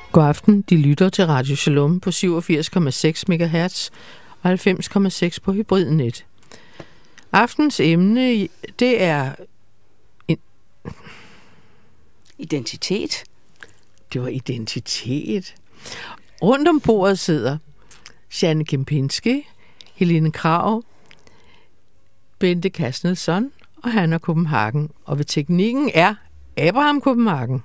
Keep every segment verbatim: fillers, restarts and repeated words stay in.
God aften, de lytter til Radio Shalom på syvogfirs komma seks megahertz og halvfems komma seks på hybridnet. Aftens emne, det er en... identitet. Det var identitet. Rundt om bordet sidder Janne Kempinski, Helene Krag, Bente Kastnelsson og Hanna Kopenhagen. Og ved teknikken er Abraham Kopenhagen.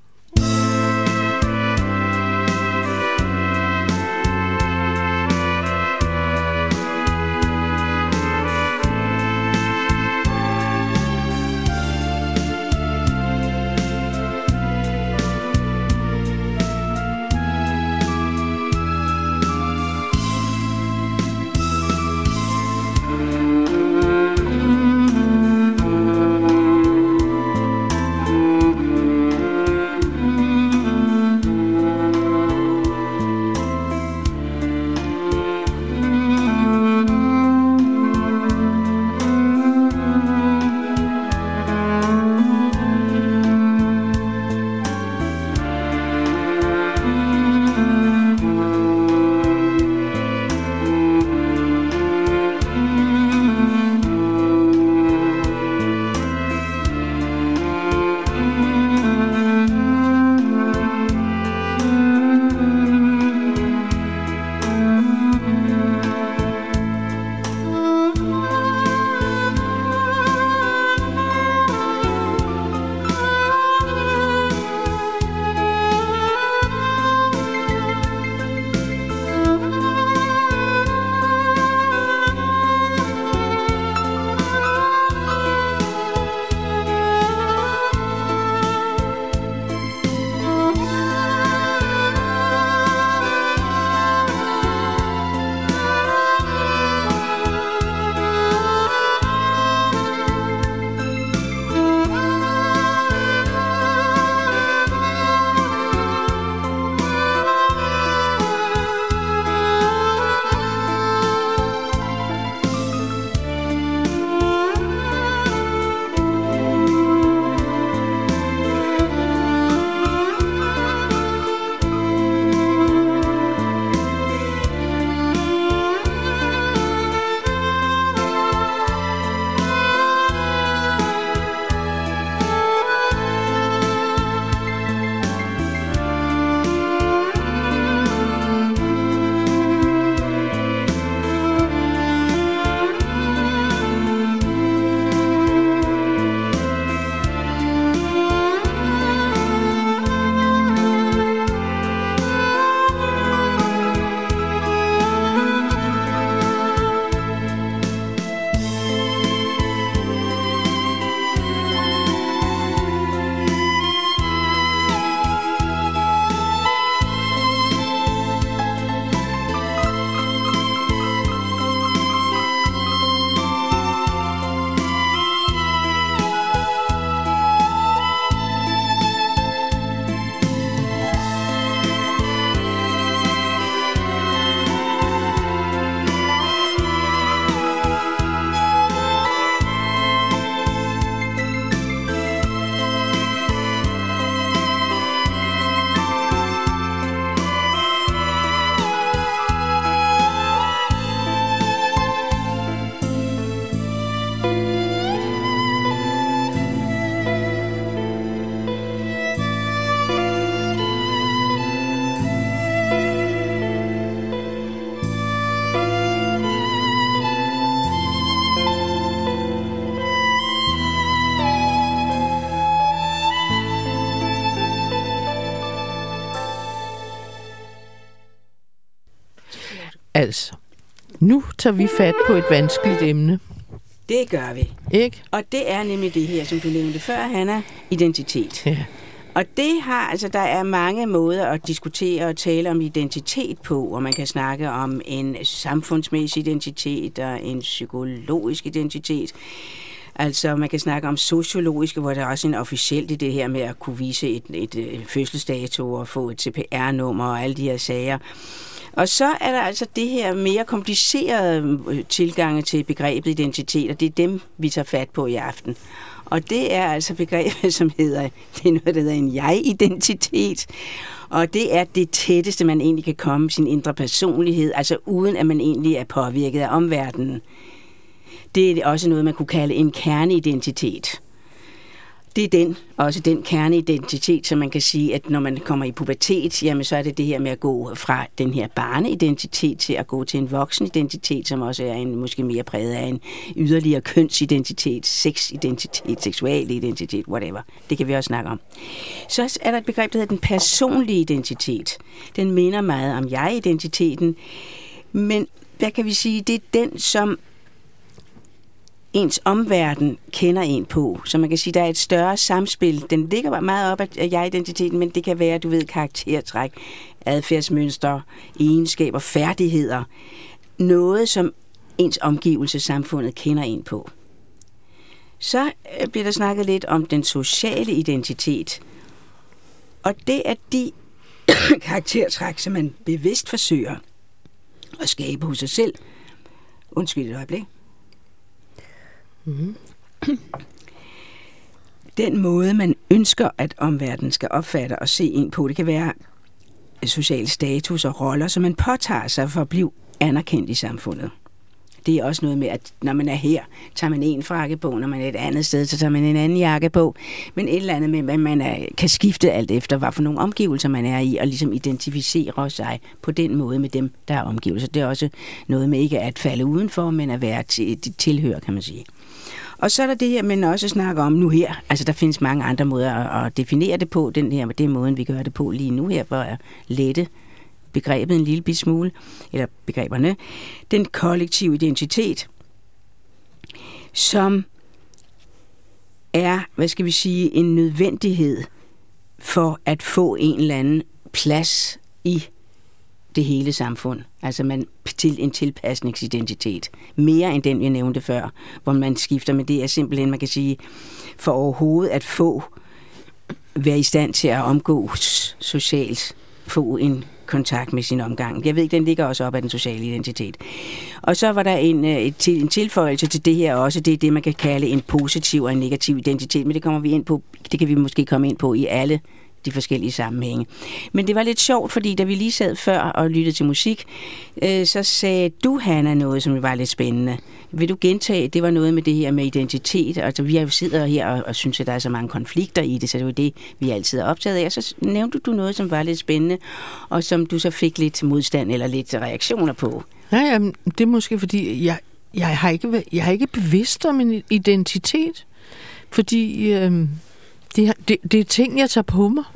Altså, nu tager vi fat på et vanskeligt emne. Det gør vi. Ikke? Og det er nemlig det her, som du nævnte før, Hanna, identitet. Ja. Og det har, altså der er mange måder at diskutere og tale om identitet på, og man kan snakke om en samfundsmæssig identitet og en psykologisk identitet. Altså man kan snakke om sociologisk, hvor der er også en officielt i det her med at kunne vise et, et, et fødselsdato og få et C P R-nummer og alle de her sager. Og så er der altså det her mere komplicerede tilgange til begrebet identitet, og det er dem, vi tager fat på i aften. Og det er altså begrebet, som hedder, det er noget, der hedder en jeg-identitet. Og det er det tætteste, man egentlig kan komme sin indre personlighed, altså uden at man egentlig er påvirket af omverdenen. Det er også noget, man kunne kalde en kerneidentitet. Det er den, også den kerneidentitet, som man kan sige, at når man kommer i pubertet, jamen så er det det her med at gå fra den her barneidentitet til at gå til en voksenidentitet, som også er en måske mere præget af en yderligere kønsidentitet, sexidentitet, seksual identitet, whatever. Det kan vi også snakke om. Så er der et begreb, der hedder den personlige identitet. Den minder meget om jeg-identiteten, men hvad kan vi sige, det er den, som ens omverden kender en på. Så man kan sige, der er et større samspil. Den ligger meget op af jeg-identiteten, men det kan være, du ved, karaktertræk, adfærdsmønstre, egenskaber, færdigheder. Noget, som ens omgivelsessamfundet kender en på. Så bliver der snakket lidt om den sociale identitet. Og det er de karaktertræk, som man bevidst forsøger at skabe hos sig selv. Undskyld et øjeblik. Mm-hmm. Den måde, man ønsker, at omverdenen skal opfatte og se en på, det kan være social status og roller, som man påtager sig for at blive anerkendt i samfundet. Det er også noget med, at når man er her, tager man en frakke på, når man er et andet sted, så tager man en anden jakke på. Men et eller andet med, at man er, kan skifte alt efter, hvad for nogle omgivelser man er i, og ligesom identificere sig på den måde med dem, der er omgivelser. Det er også noget med ikke at falde udenfor, men at være til, tilhør, kan man sige. Og så er der det her, man også snakker om nu her. Altså, der findes mange andre måder at, at definere det på. Den her, det er måden, vi gør det på lige nu her, for at lette begrebet en lille bit smule, eller begreberne. Den kollektive identitet, som er, hvad skal vi sige, en nødvendighed for at få en eller anden plads i det hele samfund. Altså man til en tilpasningsidentitet. Mere end den, jeg nævnte før, hvor man skifter, men det er simpelthen, man kan sige, for overhovedet at få, være i stand til at omgås socialt, få en kontakt med sin omgang. Jeg ved, den ligger også op af den sociale identitet. Og så var der en, en tilføjelse til det her også, det er det, man kan kalde en positiv og en negativ identitet, men det kommer vi ind på, det kan vi måske komme ind på i alle de forskellige sammenhænge. Men det var lidt sjovt, fordi da vi lige sad før og lyttede til musik, øh, så sagde du, Hanna, noget, som var lidt spændende. Vil du gentage, det var noget med det her med identitet, altså vi har jo sidder her og, og synes, at der er så mange konflikter i det, så det var det, vi altid er optaget af, og så nævnte du noget, som var lidt spændende, og som du så fik lidt modstand eller lidt reaktioner på. Ja, jamen, det er måske, fordi jeg, jeg, har ikke, jeg har ikke bevidst om en identitet, fordi øh, det, det, det er ting, jeg tager på mig.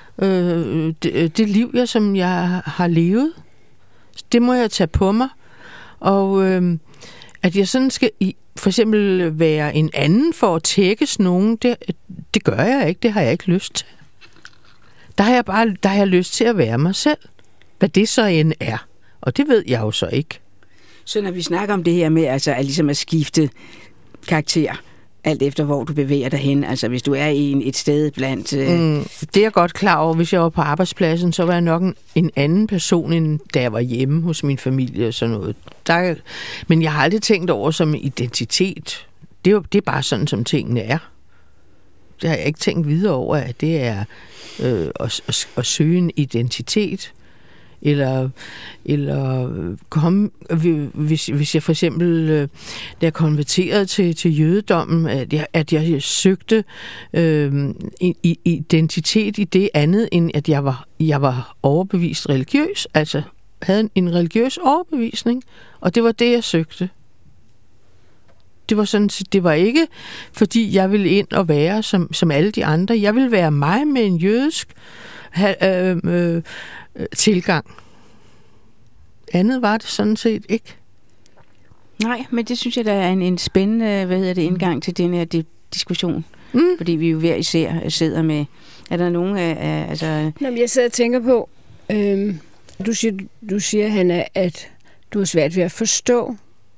Øh, det, det liv, jeg, som jeg har levet, det må jeg tage på mig. Og øh, at jeg sådan skal for eksempel være en anden for at tækkes nogen, det, det gør jeg ikke. Det har jeg ikke lyst til. Der har jeg bare der har jeg lyst til at være mig selv. Hvad det så end er. Og det ved jeg jo så ikke. Så når vi snakker om det her med altså, at, ligesom at skifte karakter, alt efter hvor du bevæger dig hen, altså hvis du er i et sted blandt... Øh... Mm, det er jeg godt klar over. Hvis jeg var på arbejdspladsen, så var jeg nok en, en anden person, end da jeg var hjemme hos min familie og sådan noget. Der, men jeg har aldrig tænkt over som identitet. Det er, jo, det er bare sådan, som tingene er. Det har jeg ikke tænkt videre over, at det er øh, at, at, at søge en identitet. Eller, eller komme, hvis, hvis jeg for eksempel, da jeg konverterede til, til jødedommen, at jeg, at jeg søgte øh, en identitet i det andet, end at jeg var, jeg var overbevist religiøs, altså havde en religiøs overbevisning, og det var det, jeg søgte. Det var sådan, det var ikke, fordi jeg ville ind og være som, som alle de andre. Jeg ville være mig med en jødisk øh, øh, tilgang. Andet var det sådan set ikke. Nej, men det synes jeg, der er en, en spændende hvad hedder det, indgang til den her di- diskussion. Mm. Fordi vi jo hver især sidder med... Er der nogen af... af altså... Nå, jeg sidder og tænker på... Øhm, du siger, du siger, Hanna, at du har svært ved at forstå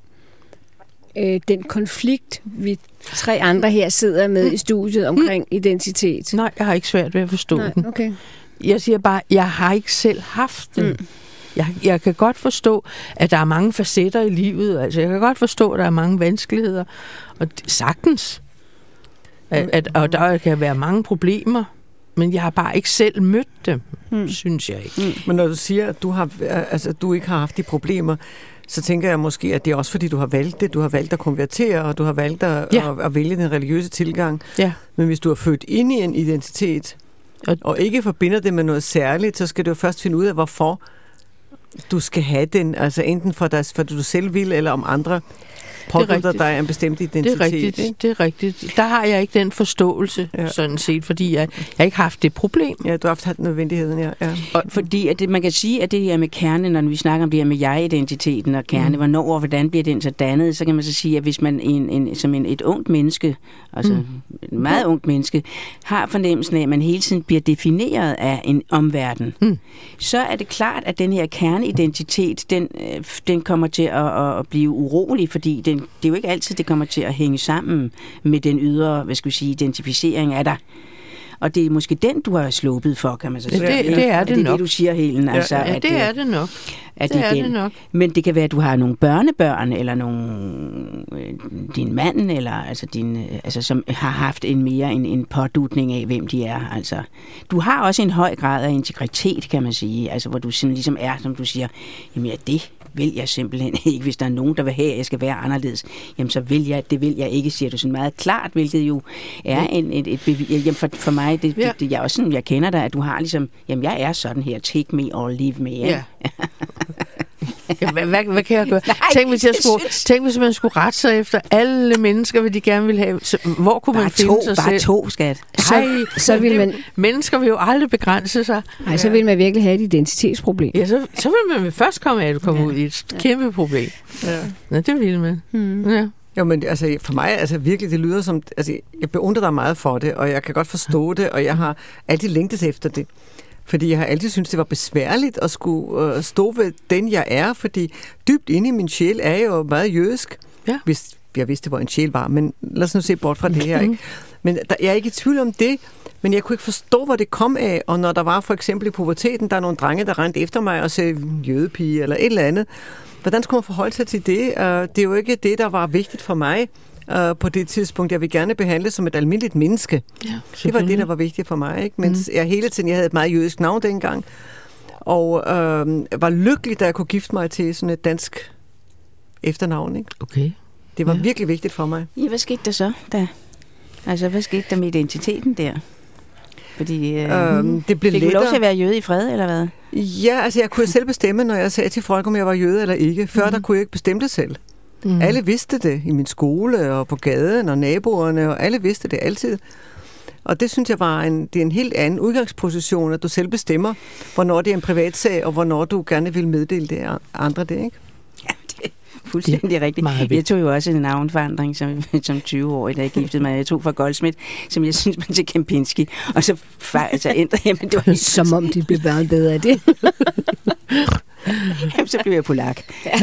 øh, den konflikt, vi tre andre her sidder med mm. i studiet omkring mm. identitet. Nej, jeg har ikke svært ved at forstå Nej, den. Okay. Jeg siger bare, jeg har ikke selv haft den. Mm. Jeg, jeg kan godt forstå, at der er mange facetter i livet. Altså, jeg kan godt forstå, at der er mange vanskeligheder. Og sagtens. At, at, og der kan være mange problemer, men jeg har bare ikke selv mødt dem, mm. synes jeg ikke. Mm. Men når du siger, at du, har, altså, du ikke har haft de problemer, så tænker jeg måske, at det er også fordi, du har valgt det. Du har valgt at konvertere, og du har valgt at, ja. at, at vælge den religiøse tilgang. Ja. Men hvis du er født ind i en identitet, og, og ikke forbinder det med noget særligt, så skal du jo først finde ud af, hvorfor du skal have den. Altså enten for, dig, for du selv vil, eller om andre pådutter dig en bestemt identitet. Det er rigtigt, ikke? Det er rigtigt. Der har jeg ikke den forståelse, ja. sådan set, fordi jeg, jeg har ikke haft det problem. Ja, du har haft nødvendigheden, ja. ja. Og fordi at det, man kan sige, at det her med kerne, når vi snakker om det her med jeg-identiteten og kerne, mm. hvornår og hvordan bliver den så dannet, så kan man så sige, at hvis man en, en, som en, et ungt menneske, altså mm. et meget ungt menneske, har fornemmelsen af, at man hele tiden bliver defineret af en omverden, mm. så er det klart, at den her kerneidentitet, den, den kommer til at, at blive urolig, fordi den, det er jo ikke altid, det kommer til at hænge sammen med den ydre, hvad skal vi sige, identificering af dig. Og det er måske den, du har sluppet for, kan man så sige. Det, det, det er det, det nok. Det du siger, Helen. Altså, ja, ja, det er det nok. At det, det er det nok. Men det kan være, at du har nogle børnebørn, eller nogle, din mand, eller altså din, altså, som har haft en mere en, en pådutning af, hvem de er. Altså, du har også en høj grad af integritet, kan man sige. Altså, hvor du sådan ligesom er, som du siger, jamen ja, det vil jeg simpelthen ikke. Hvis der er nogen, der vil have, at jeg skal være anderledes, jamen så vil jeg, det vil jeg ikke, siger du sådan meget klart, hvilket jo er en, et, et bevis. Jamen for, for mig, det, ja. det, det, jeg også sådan, jeg kender dig, at du har ligesom, jamen jeg er sådan her, take me or leave me. Ja. Ja, hvad, hvad, hvad kan jeg gøre? Nej, tænk, hvis jeg skulle, tænk, hvis man skulle rette sig efter alle mennesker, hvad de gerne vil have. Så, hvor kunne bare man finde to, sig bare selv? to, skat. Så, så vil man... Mennesker vil jo aldrig begrænse sig. Nej, så vil man virkelig have et identitetsproblem. Ja, så, så vil man først komme af at komme ja. ud i et kæmpe problem. Ja, ja det vil man. Hmm. Ja. Jo, men altså, for mig, altså virkelig, det lyder som... Altså, jeg beundrer dig meget for det, og jeg kan godt forstå det, og jeg har altid længtes efter det. Fordi jeg har altid syntes, det var besværligt at skulle øh, stå ved den, jeg er, fordi dybt inde i min sjæl er jeg jo meget jødisk. Ja. Hvis jeg vidste, hvor en sjæl var, men lad os nu se bort fra det her, ikke? Men der, jeg er ikke i tvivl om det, men jeg kunne ikke forstå, hvor det kom af, og når der var for eksempel i puberteten, der er nogle drenge, der rendte efter mig og sagde jødepige eller et eller andet. Hvordan skulle man forholde sig til det? Uh, det er jo ikke det, der var vigtigt for mig uh, på det tidspunkt. Jeg vil gerne behandle som et almindeligt menneske. Ja, det var det, der var vigtigt for mig, ikke? Mens mm. jeg hele tiden, jeg havde et meget jødisk navn dengang, og uh, var lykkelig, da jeg kunne gifte mig til sådan et dansk efternavn, ikke? Okay. Det var ja. virkelig vigtigt for mig. Ja, hvad skete der så, da? Altså, hvad skete der med identiteten der? Fordi, øh, øhm, det blev fik lettere. Du lov til at være jøde i fred, eller hvad? Ja, altså jeg kunne selv bestemme, når jeg sagde til folk, om jeg var jøde eller ikke. Før mm-hmm. der kunne jeg ikke bestemme det selv. Mm. Alle vidste det i min skole og på gaden og naboerne, og alle vidste det altid. Og det synes jeg var en, det er en helt anden udgangsposition, at du selv bestemmer, hvornår det er en privatsag, og hvornår du gerne vil meddele det andre det, ikke? Ja, det fuldstændig rigtigt. Jeg tog jo også en navnforandring som, som tyve-årig, da jeg giftede mig. Jeg tog fra Goldsmith, som jeg synes man til Kempinski. Og så altså, ændrede jeg, men det var helt... Som om det blev bare bedre af det. Jamen, så blev jeg polak. Ja.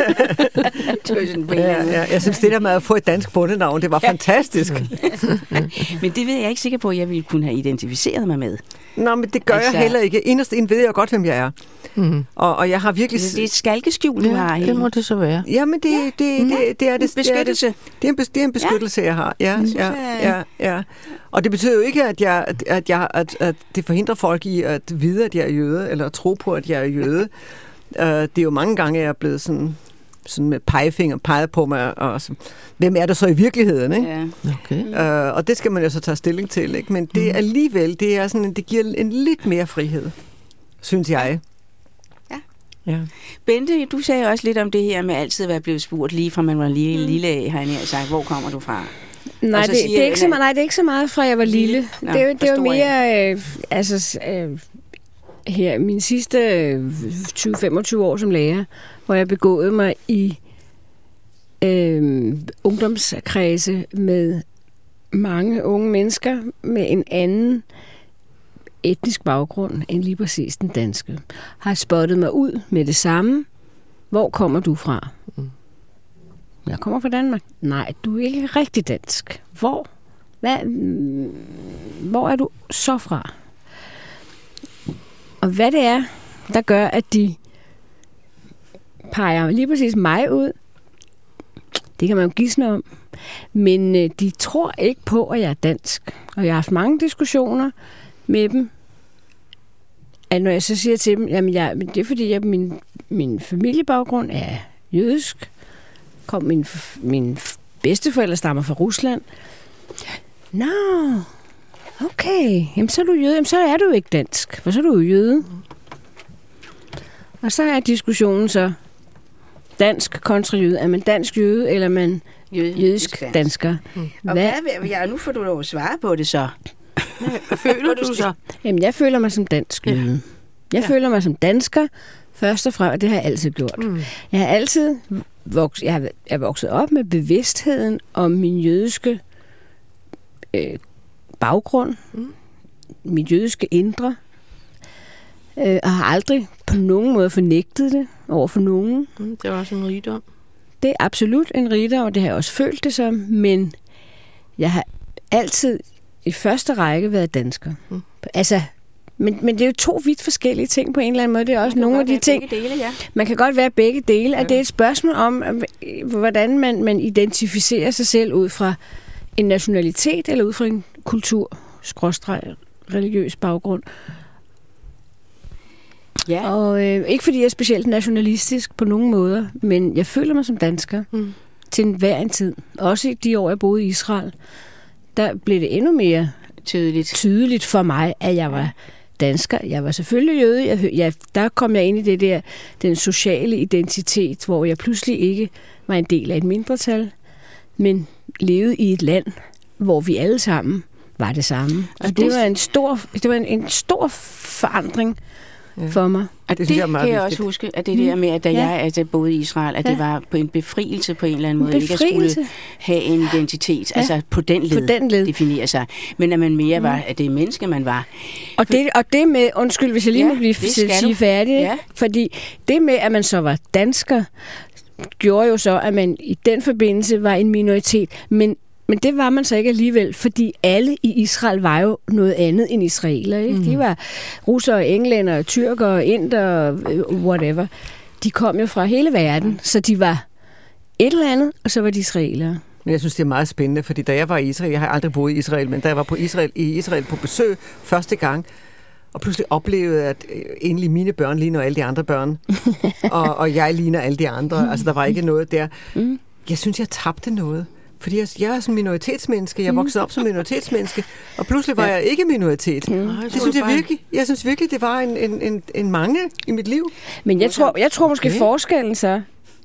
Det var sådan ja, ja. Jeg synes, det der med at få et dansk bondenavn, det var ja. fantastisk. Men det ved jeg ikke sikker på, at jeg ville kunne have identificeret mig med. Nå, men det gør altså... jeg heller ikke. Inderst inden ved jeg godt, hvem jeg er. Mm. Og, og jeg har virkelig... Det er et skalkeskjul, du ja, har. Det må det så være. Jamen, det, det, det, mm. det, det er det. En beskyttelse. Det er en, det er en beskyttelse, ja. jeg har. Ja, mm. ja, ja, ja. Og det betyder jo ikke, at, jeg, at, jeg, at, at det forhindrer folk i at vide, at jeg er jøde, eller at tro på, at jeg er jøde. Uh, det er jo mange gange, jeg er blevet sådan, sådan med pegefinger peget på mig, og så, hvem er der så i virkeligheden, ikke? Ja. Okay. Uh, og det skal man jo så tage stilling til, ikke? Men det mm. alligevel, det er sådan, det giver en lidt mere frihed, synes jeg. Ja. Ja. Bente, du sagde også lidt om det her med altid at være blevet spurgt lige fra man var lige mm. lille af, har jeg sagt, hvor kommer du fra? Nej, det, siger, det er ikke så meget, nej, det er ikke så meget fra jeg var lille. lille. Nå, det er jo det er mere øh, altså øh, her mine sidste øh, tyve til femogtyve år som lærer, hvor jeg begåede mig i øh, ungdomskredse med mange unge mennesker med en anden etnisk baggrund end lige præcis den danske. Har spottet mig ud med det samme. Hvor kommer du fra? Mm. Jeg kommer fra Danmark. Nej, du er ikke rigtig dansk. Hvor? Hvad? Hvor er du så fra? Og hvad det er, der gør, at de peger lige præcis mig ud, det kan man jo gisne om. Men øh, de tror ikke på, at jeg er dansk. Og jeg har haft mange diskussioner med dem. At når jeg så siger til dem, jamen jeg, det er fordi, jeg, min, min familiebaggrund er jødisk. Kom min, min bedsteforældre stammer fra Rusland. Nå, okay. Jamen så er du jøde. Jamen så er du ikke dansk, for så er du jo jøde. Og så er diskussionen så dansk kontra jøde. Er man dansk jøde, eller er man jødisk, jødisk dansker? Mm. Og hvad, hvad, ja, nu får du lov at svare på det så. Hvad føler du så? Jamen, jeg føler mig som dansk jøde. Ja. Jeg ja. føler mig som dansker, først og fremmest, og det har jeg altid gjort. Mm. Jeg har altid vokset, jeg har, jeg vokset op med bevidstheden om min jødiske øh, baggrund, mm. mit jødiske indre, øh, og har aldrig på nogen måde fornægtet det over for nogen. Mm, det er også en rigdom. Det er absolut en rigdom, og det har jeg også følt det som, men jeg har altid i første række været dansker. Mm. Altså, men, men det er jo to vidt forskellige ting på en eller anden måde. Det er også nogle af de ting. Dele, ja. Man kan godt være begge dele, ja. Og det er et spørgsmål om, hvordan man, man identificerer sig selv ud fra en nationalitet eller ud fra en kultur, skråstreg, religiøs baggrund. Ja. Og øh, ikke fordi jeg er specielt nationalistisk på nogen måder, men jeg føler mig som dansker mm. til enhver en tid. Også i de år, jeg boede i Israel, der blev det endnu mere tydeligt, tydeligt for mig, at jeg var dansker. Jeg var selvfølgelig jøde. Jeg, jeg, der kom jeg ind i det der, den sociale identitet, hvor jeg pludselig ikke var en del af et mindretal, men levede i et land, hvor vi alle sammen var det samme. Og, og det, det var en stor, det var en, en stor forandring ja. for mig. Og det, det jeg kan jeg også huske, at det der med, at da ja. jeg altså, boede i Israel, at ja. det var på en befrielse på en eller anden måde, ikke at skulle have en identitet, ja. altså på den led, på den led definere sig, men at man mere var, at det menneske, man var. Og det, og det med, undskyld, hvis jeg lige ja, må blive sige færdig, ja. fordi det med, at man så var dansker, gjorde jo så, at man i den forbindelse var en minoritet, men Men det var man så ikke alligevel, fordi alle i Israel var jo noget andet end israeler. Ikke? Mm. De var russere, englænder, tyrkere, inder, whatever. De kom jo fra hele verden, så de var et eller andet, og så var de israelere. Men jeg synes, det er meget spændende, fordi da jeg var i Israel, jeg har aldrig boet i Israel, men da jeg var på Israel, i Israel på besøg første gang, og pludselig oplevede, at egentlig mine børn ligner alle de andre børn, og, og jeg ligner alle de andre. Altså, der var ikke noget der. Mm. Jeg synes, jeg tabte noget. Fordi jeg, jeg er sådan minoritetsmenneske, jeg voksede op som minoritetsmenneske, og pludselig var ja. jeg ikke minoritet. Mm. Det synes jeg virkelig, jeg synes virkelig, det var en, en, en, en mangel i mit liv. Men jeg tror, jeg tror måske okay. forskellen så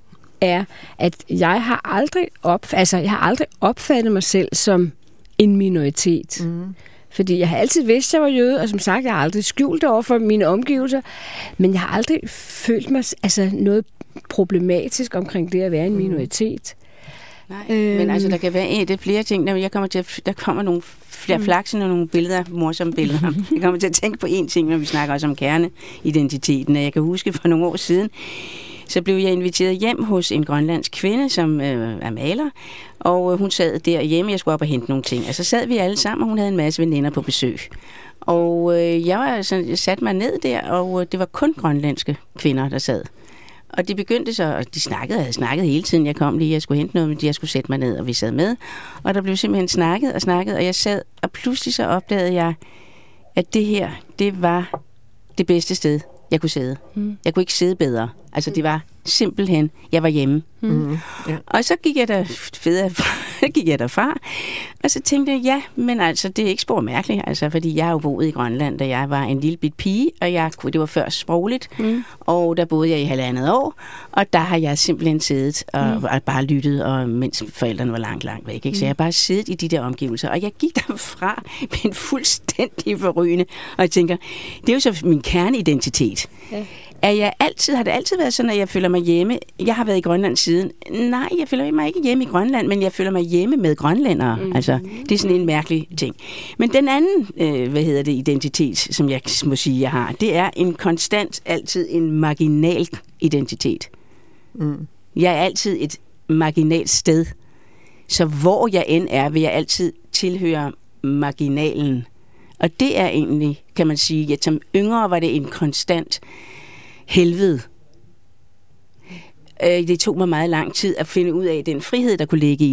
er, at jeg har aldrig op, altså jeg har aldrig opfattet mig selv som en minoritet. Mm. Fordi jeg har altid vidst, at jeg var jøde, og som sagt, jeg har aldrig skjult det over for mine omgivelser, men jeg har aldrig følt mig altså noget problematisk omkring det at være en minoritet. Nej, øhm. men altså, der kan være et, det er flere ting. Der, jeg kommer til at, der kommer nogle flere mm. flaksen og nogle billeder, morsomme billeder. Jeg kommer til at tænke på en ting, når vi snakker også om kerneidentiteten. Jeg kan huske for nogle år siden, så blev jeg inviteret hjem hos en grønlandsk kvinde, som øh, er maler, og øh, hun sad derhjemme, jeg skulle op og hente nogle ting. Og så sad vi alle sammen, og hun havde en masse veninder på besøg. Og øh, jeg, var, så, jeg satte mig ned der, og øh, det var kun grønlandske kvinder, der sad. Og de begyndte så, og de snakkede, jeg havde snakket hele tiden, jeg kom lige, jeg skulle hente noget, men jeg skulle sætte mig ned, og vi sad med. Og der blev simpelthen snakket og snakket, og jeg sad, og pludselig så opdagede jeg, at det her, det var det bedste sted, jeg kunne sidde. Mm. Jeg kunne ikke sidde bedre. Altså det var simpelthen, jeg var hjemme. Mm. Ja. Og så gik jeg der federe, gik jeg derfra, og så tænkte jeg, ja, men altså, det er ikke spor mærkeligt, altså, fordi jeg har jo boet i Grønland, da jeg var en lille bit pige, og jeg, det var først sprogligt, mm. og der boede jeg i halvandet år, og der har jeg simpelthen siddet og, mm. og bare lyttet, og mens forældrene var langt, langt væk, ikke? Så jeg har bare siddet i de der omgivelser, og jeg gik derfra med en fuldstændig forrygende, og jeg tænker, det er jo så min kerneidentitet. Ja. Er jeg altid, har det altid været sådan, at jeg føler mig hjemme? Jeg har været i Grønland siden. Nej, jeg føler mig ikke hjemme i Grønland, men jeg føler mig hjemme med grønlændere. Mm. Altså, det er sådan en mærkelig ting. Men den anden, øh, hvad hedder det, identitet, som jeg må sige, jeg har, det er en konstant, altid en marginal identitet. Mm. Jeg er altid et marginalt sted. Så hvor jeg end er, vil jeg altid tilhøre marginalen. Og det er egentlig, kan man sige, at som yngre var det en konstant helvede. Det tog mig meget lang tid at finde ud af den frihed, der kunne ligge i det.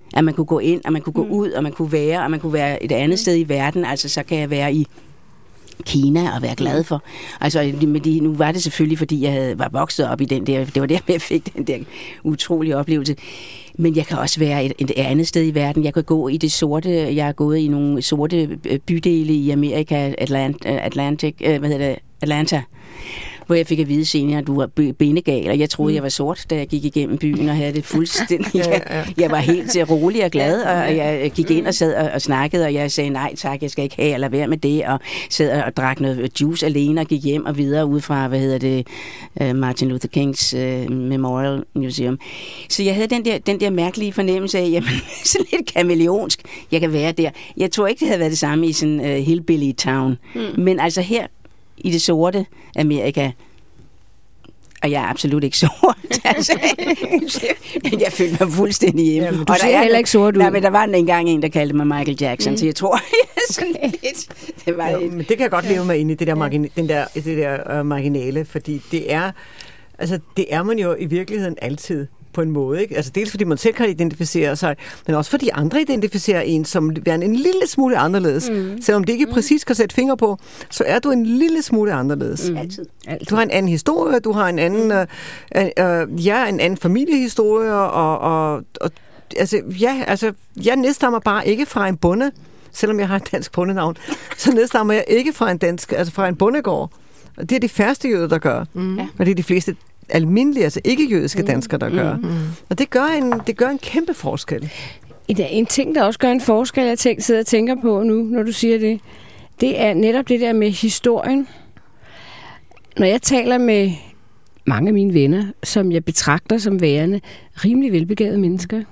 At man kunne gå ind, og man kunne gå mm. ud, og man kunne være, og man kunne være et andet sted i verden. Altså, så kan jeg være i Kina og være glad for. Altså, med de, nu var det selvfølgelig, fordi jeg havde, var vokset op i den der, det var der, jeg fik den der utrolige oplevelse. Men jeg kan også være et, et andet sted i verden. Jeg kan gå i det sorte, jeg har gået i nogle sorte bydele i Amerika, Atlant, Atlantic, hvad hedder det, Atlanta, hvor jeg fik at vide senere, at du var benegal, og jeg troede, mm. jeg var sort, da jeg gik igennem byen og havde det fuldstændig. Jeg, jeg var helt rolig og glad, og jeg gik ind og sad og, og snakkede, og jeg sagde, nej tak, jeg skal ikke have, eller være med det, og sad og drak noget juice alene, og gik hjem og videre ud fra, hvad hedder det, Martin Luther Kings uh, Memorial Museum. Så jeg havde den der, den der mærkelige fornemmelse af, jamen, sådan lidt kameleonsk, jeg kan være der. Jeg tror ikke, det havde været det samme i sådan uh, hillbilly town, mm. men altså her, i det sorte Amerika, og jeg er absolut ikke sort. Altså, men jeg følte mig fuldstændig hjemme. Ja, men du og ser heller ikke sort ud. Nej, men der var engang en, der kaldte mig Michael Jackson, mm. så jeg tror, sådan lidt. Det, var ja, et, men det kan jeg godt leve med inde i det der, margin- den der, det der uh, marginale, fordi det er, altså, det er man jo i virkeligheden altid på en måde, ikke? Altså dels fordi man selv kan identificere sig, men også fordi andre identificerer en som værende en lille smule anderledes. Mm. Selvom det ikke mm. præcis kan sætte fingre på, så er du en lille smule anderledes. Mm. Altid. Altid. Du har en anden historie, du har en anden, mm. øh, øh, ja, en anden familiehistorie, og, og, og altså, ja, altså, jeg nedstammer bare ikke fra en bonde, selvom jeg har et dansk bondenavn, så nedstammer jeg ikke fra en dansk, altså fra en bondegård. Og det er de færreste jøder, der gør. Mm. Og det er de fleste almindelige, altså ikke-jødiske danskere, der gør. Mm, mm. Og det gør, en, det gør en kæmpe forskel. En ting, der også gør en forskel, jeg tænker, sidder og tænker på nu, når du siger det, det er netop det der med historien. Når jeg taler med mange af mine venner, som jeg betragter som værende rimelig velbegavede mennesker,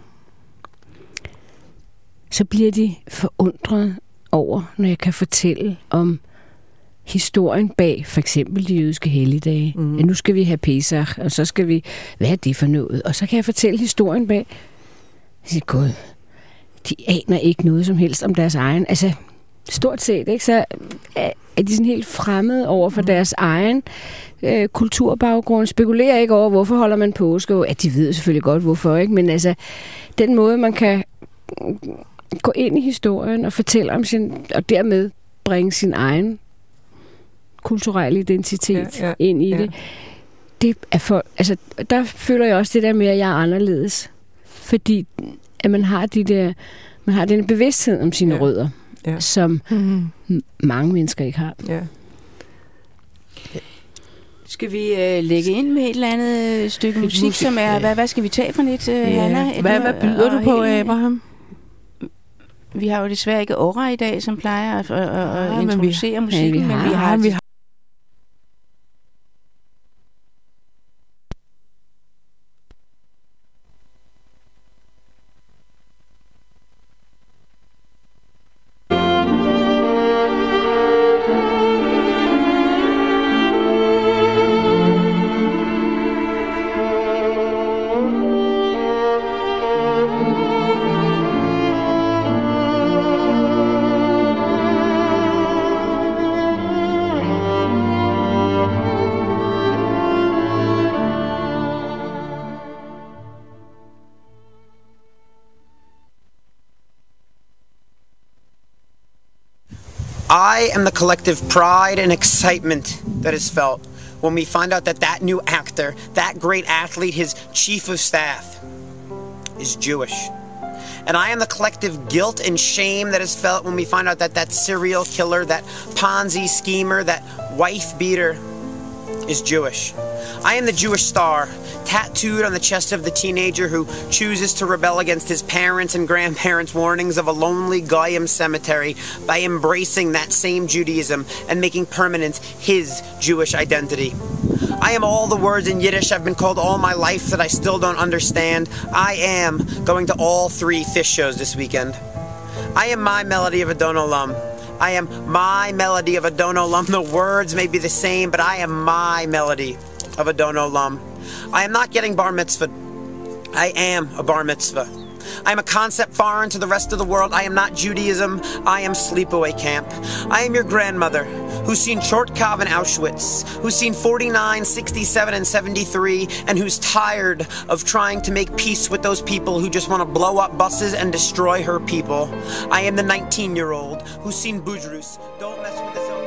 så bliver de forundret over, når jeg kan fortælle om historien bag for eksempel de jødiske helligdage. Mm. Ja, nu skal vi have Pesach, og så skal vi, hvad er det for noget? Og så kan jeg fortælle historien bag. Jeg siger, Gud, de aner ikke noget som helst om deres egen. Altså, stort set, ikke? Så er de sådan helt fremmede over for mm. deres egen øh, kulturbaggrund. Spekulerer ikke over, hvorfor holder man påske. Ja, de ved selvfølgelig godt, hvorfor, ikke? Men altså, den måde, man kan gå ind i historien og fortælle om sin, og dermed bringe sin egen kulturel identitet ja, ja, ind i ja. det. Det er for, altså, der føler jeg også det der med, at jeg er anderledes. Fordi at man har de der, man har den bevidsthed om sine ja. rødder, ja. som mm-hmm. mange mennesker ikke har. Ja. Skal vi øh, lægge ind med et eller andet stykke musik, musik som er, ja. hvad, hvad skal vi tage for lidt, øh, ja. Hanna? Hvad, hvad byder du på, Abraham? Vi har jo desværre ikke Aura i dag, som plejer at, at, at ja, introducere musikken, men vi har, men vi har, vi har I am the collective pride and excitement that is felt when we find out that that new actor, that great athlete, his chief of staff, is Jewish. And I am the collective guilt and shame that is felt when we find out that that serial killer, that Ponzi schemer, that wife beater is Jewish. I am the Jewish star, tattooed on the chest of the teenager who chooses to rebel against his parents' and grandparents' warnings of a lonely Goyim cemetery by embracing that same Judaism and making permanent his Jewish identity. I am all the words in Yiddish I've been called all my life that I still don't understand. I am going to all three Fish shows this weekend. I am my melody of Adon Olam. I am my melody of Adon Olam. The words may be the same, but I am my melody of Adon Olam. I am not getting bar mitzvah. I am a bar mitzvah. I am a concept foreign to the rest of the world. I am not Judaism. I am sleepaway camp. I am your grandmother, who's seen Chortkov and Auschwitz, who's seen forty-nine, sixty-seven, and seventy-three, and who's tired of trying to make peace with those people who just want to blow up buses and destroy her people. I am the nineteen-year-old who's seen Budrus. Don't mess with this.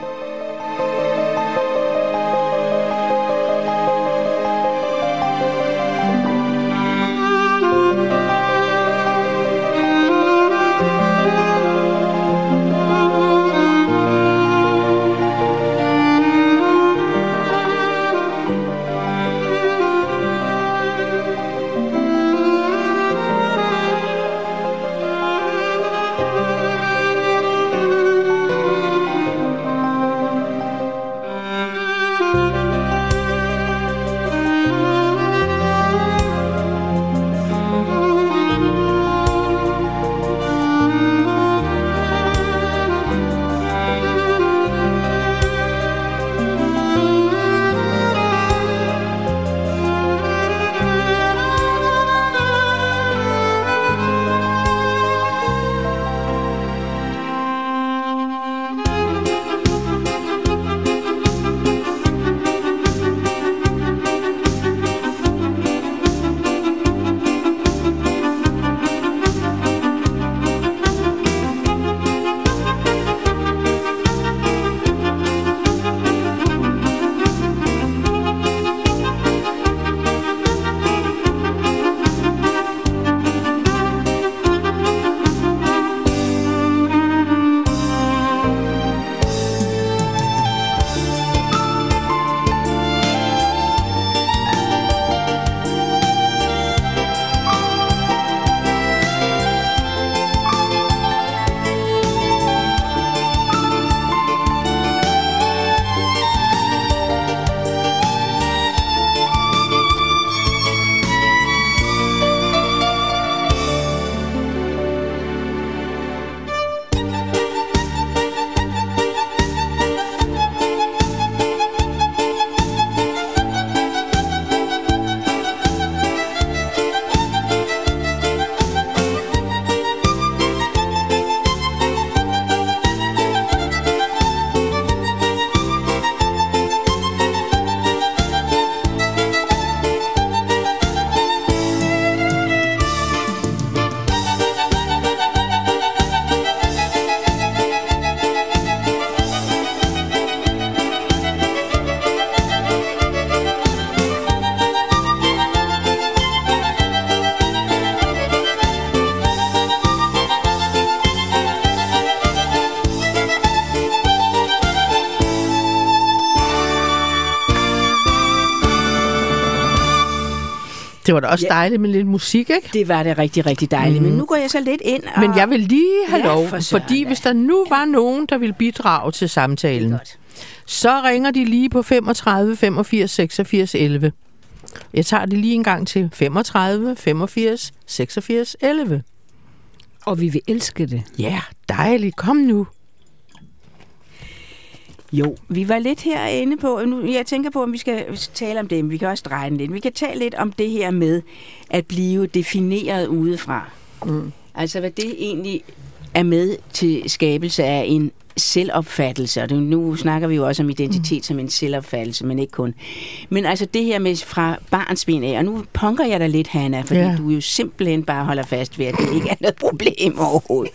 Det var da også dejligt med lidt musik, ikke? Det var det rigtig, rigtig dejligt. Mm. Men nu går jeg så lidt ind og... Men jeg vil lige have ja, lov, for fordi hvis der nu var nogen, der ville bidrage til samtalen, så ringer de lige på femogtredive femogfirs seksogfirs elleve. Jeg tager det lige en gang til. femogtredive femogfirs seksogfirs elleve. Og vi vil elske det. Ja, dejligt. Kom nu. Jo, vi var lidt herinde på, nu, jeg tænker på, om vi skal tale om det, men vi kan også dreje den lidt. Vi kan tale lidt om det her med at blive defineret udefra. Mm. Altså, hvad det egentlig er med til skabelse af en selvopfattelse, og det, nu snakker vi jo også om identitet mm. som en selvopfattelse, men ikke kun. Men altså det her med fra barnsben af, og nu punker jeg dig lidt, Hanna, fordi ja. du jo simpelthen bare holder fast ved, at det ikke er noget problem overhovedet.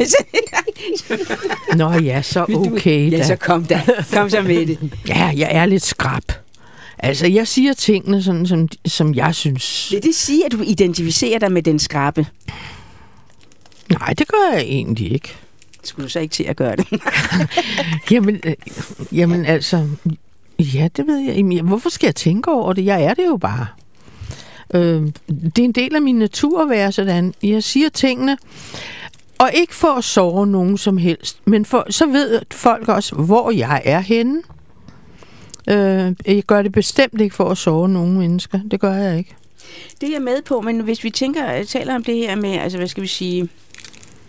Nå ja, så okay du, ja, da. så kom da. Kom så med det. Ja, jeg er lidt skrap. Altså, jeg siger tingene sådan, som, som jeg synes. Vil det sige, at du identificerer dig med den skrappe? Nej, det gør jeg egentlig ikke. Skulle du så ikke til at gøre det? jamen, øh, jamen altså, ja, det ved jeg. Jamen, hvorfor skal jeg tænke over det? Jeg er det jo bare. Øh, det er en del af min natur at være sådan. Jeg siger tingene, og ikke for at såre nogen som helst, men for, så ved folk også, hvor jeg er henne. Øh, jeg gør det bestemt ikke for at såre nogen mennesker. Det gør jeg ikke. Det er jeg med på, men hvis vi tænker, taler om det her med, altså hvad skal vi sige...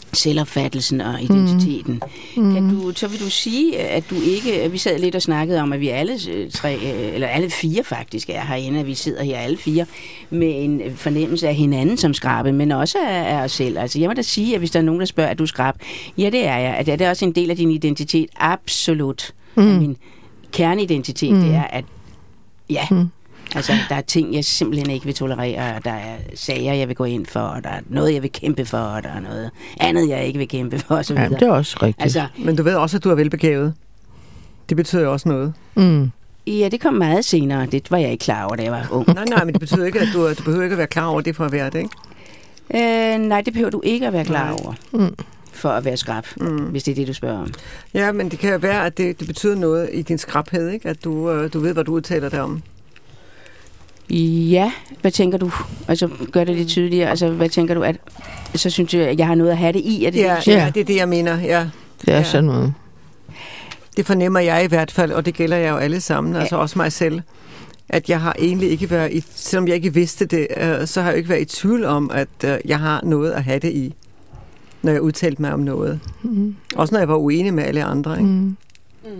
selvopfattelsen og identiteten. Mm. Kan du, så vil du sige, at du ikke... Vi sad lidt og snakkede om, at vi alle tre, eller alle fire faktisk er herinde, at vi sidder her alle fire med en fornemmelse af hinanden som skrabe, men også af, af os selv. Altså jeg må da sige, at hvis der er nogen, der spørger, at du er skrab, ja, det er jeg. At er det også en del af din identitet? Absolut. Mm. Min kerneidentitet, mm. det er, at ja... Mm. Altså, der er ting, jeg simpelthen ikke vil tolerere, og der er sager, jeg vil gå ind for, og der er noget, jeg vil kæmpe for, og der er noget andet, jeg ikke vil kæmpe for, og så videre. Ja, det er også rigtigt. Altså, men du ved også, at du er velbegavet. Det betyder jo også noget. Mm. Ja, det kom meget senere. Det var jeg ikke klar over, da jeg var ung. nej, nej, men det betyder ikke, at du, du behøver ikke at være klar over det for at være det, ikke? Øh, nej, det behøver du ikke at være klar over. Mm. For at være skrab, mm. hvis det er det, du spørger om. Ja, men det kan jo være, at det, det betyder noget i din skrabhed, ikke? At du, du ved, hvad du udtaler dig om. Ja, hvad tænker du? Altså, gør det lidt tydeligere. Altså, hvad tænker du? At, så synes jeg, at jeg har noget at have det i. Er det ja, det, ja, det er det, jeg mener. Ja. Det er ja. sådan noget. Det fornemmer jeg i hvert fald, og det gælder jeg jo alle sammen, ja. Altså også mig selv. At jeg har egentlig ikke været, i, selvom jeg ikke vidste det, øh, så har jeg ikke været i tvivl om, at øh, jeg har noget at have det i, når jeg udtalte mig om noget. Mm. Også når jeg var uenig med alle andre, ikke? Mm. Mm.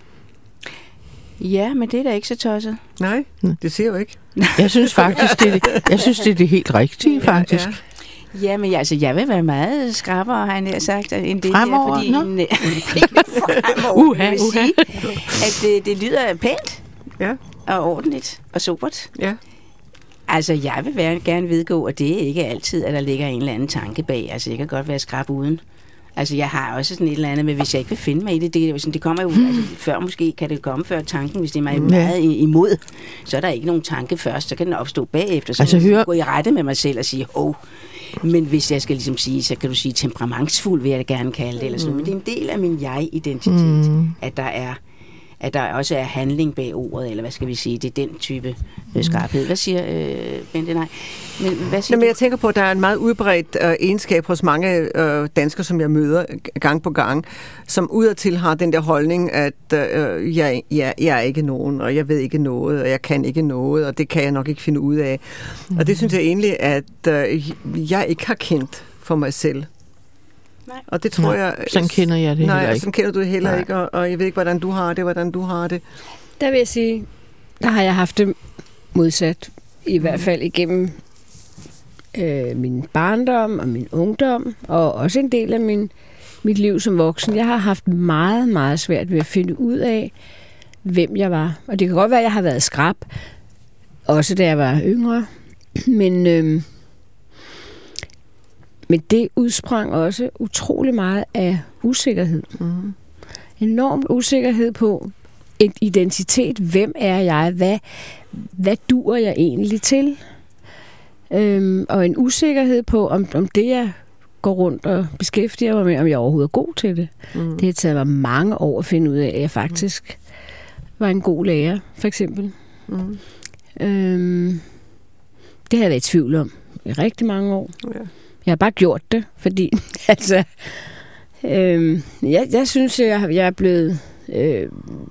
Ja, men det er da ikke så tosset. Nej, det ser jo ikke. Jeg synes faktisk, det er det, jeg synes, det er det helt rigtige, faktisk. Ja, ja. ja men altså, jeg vil være meget skrappere, har jeg sagt, end det fremover, her, fordi... Ikke fremover, uha, vil uha. sige, at det, det lyder pænt ja. og ordentligt og supert. Ja. Altså, jeg vil være, gerne vedgå, at det ikke altid, at der ligger en eller anden tanke bag. Altså, jeg kan godt være skrab uden. Altså, jeg har også sådan et eller andet, men hvis jeg ikke vil finde mig i det, det, er sådan, det kommer jo, hmm. altså, før måske kan det komme før tanken, hvis det er mig hmm. meget imod, så er der ikke nogen tanke først, så kan den opstå bagefter, så altså, kan jeg gå i rette med mig selv og sige, åh, men hvis jeg skal ligesom sige, så kan du sige temperamentsfuld, vil jeg da gerne kalde det, eller sådan, hmm. men det er en del af min jeg-identitet, hmm. at der er at der også er handling bag ordet, eller hvad skal vi sige, det er den type øh, skarphed. Hvad siger øh, Bente? Nej. Men, hvad siger Nå, men jeg tænker på, at der er en meget udbredt øh, egenskab hos mange øh, danskere, som jeg møder gang på gang, som udadtil har den der holdning, at øh, jeg, jeg, jeg er ikke nogen, og jeg ved ikke noget, og jeg kan ikke noget, og det kan jeg nok ikke finde ud af. Mm. Og det synes jeg egentlig, at øh, jeg ikke har kendt for mig selv. Nej. Og det tror nej, jeg... Sådan kender jeg det nej, heller ikke. sådan kender du det heller nej. ikke, og, og jeg ved ikke, hvordan du har det, hvordan du har det. Der vil jeg sige, der har jeg haft det modsat, i hvert fald igennem øh, min barndom og min ungdom, og også en del af min, mit liv som voksen. Jeg har haft meget, meget svært ved at finde ud af, hvem jeg var. Og det kan godt være, at jeg har været skrab, også da jeg var yngre, men... Øh, Men det udsprang også utrolig meget af usikkerhed. Mm. Enorm usikkerhed på en identitet. Hvem er jeg? Hvad, hvad duer jeg egentlig til? Øhm, og en usikkerhed på, om, om det, jeg går rundt og beskæftiger mig med, om jeg overhovedet er god til det. Mm. Det har taget mig mange år at finde ud af, at jeg faktisk var en god lærer, for eksempel. Mm. Øhm, det har jeg været i tvivl om i rigtig mange år. Ja. Jeg har bare gjort det, fordi altså, øh, jeg, jeg synes, jeg, jeg er blevet... Øh,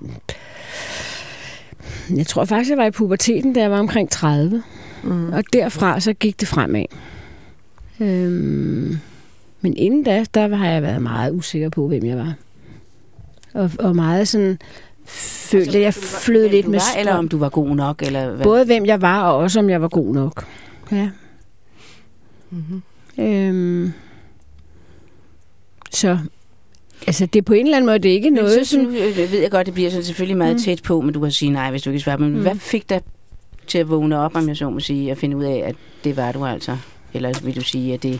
jeg tror faktisk, jeg var i puberteten, da jeg var omkring tredive. Mm. Og derfra så gik det fremad. Øh, men inden da, der har jeg været meget usikker på, hvem jeg var. Og, og meget sådan... følte, altså, jeg flød lidt med strøm. Eller om du var god nok? Eller hvad? Både hvem jeg var, og også om jeg var god nok. Ja. Mm-hmm. Øhm, så altså det er på en eller anden måde, det er ikke men noget... Så, sådan, jeg ved jeg godt, det bliver sådan selvfølgelig meget mm. tæt på, men du kan sige nej, hvis du ikke svare. Men mm. hvad fik dig til at vågne op, om jeg så må sige, og finde ud af, at det var du altså? Eller vil du sige, at det...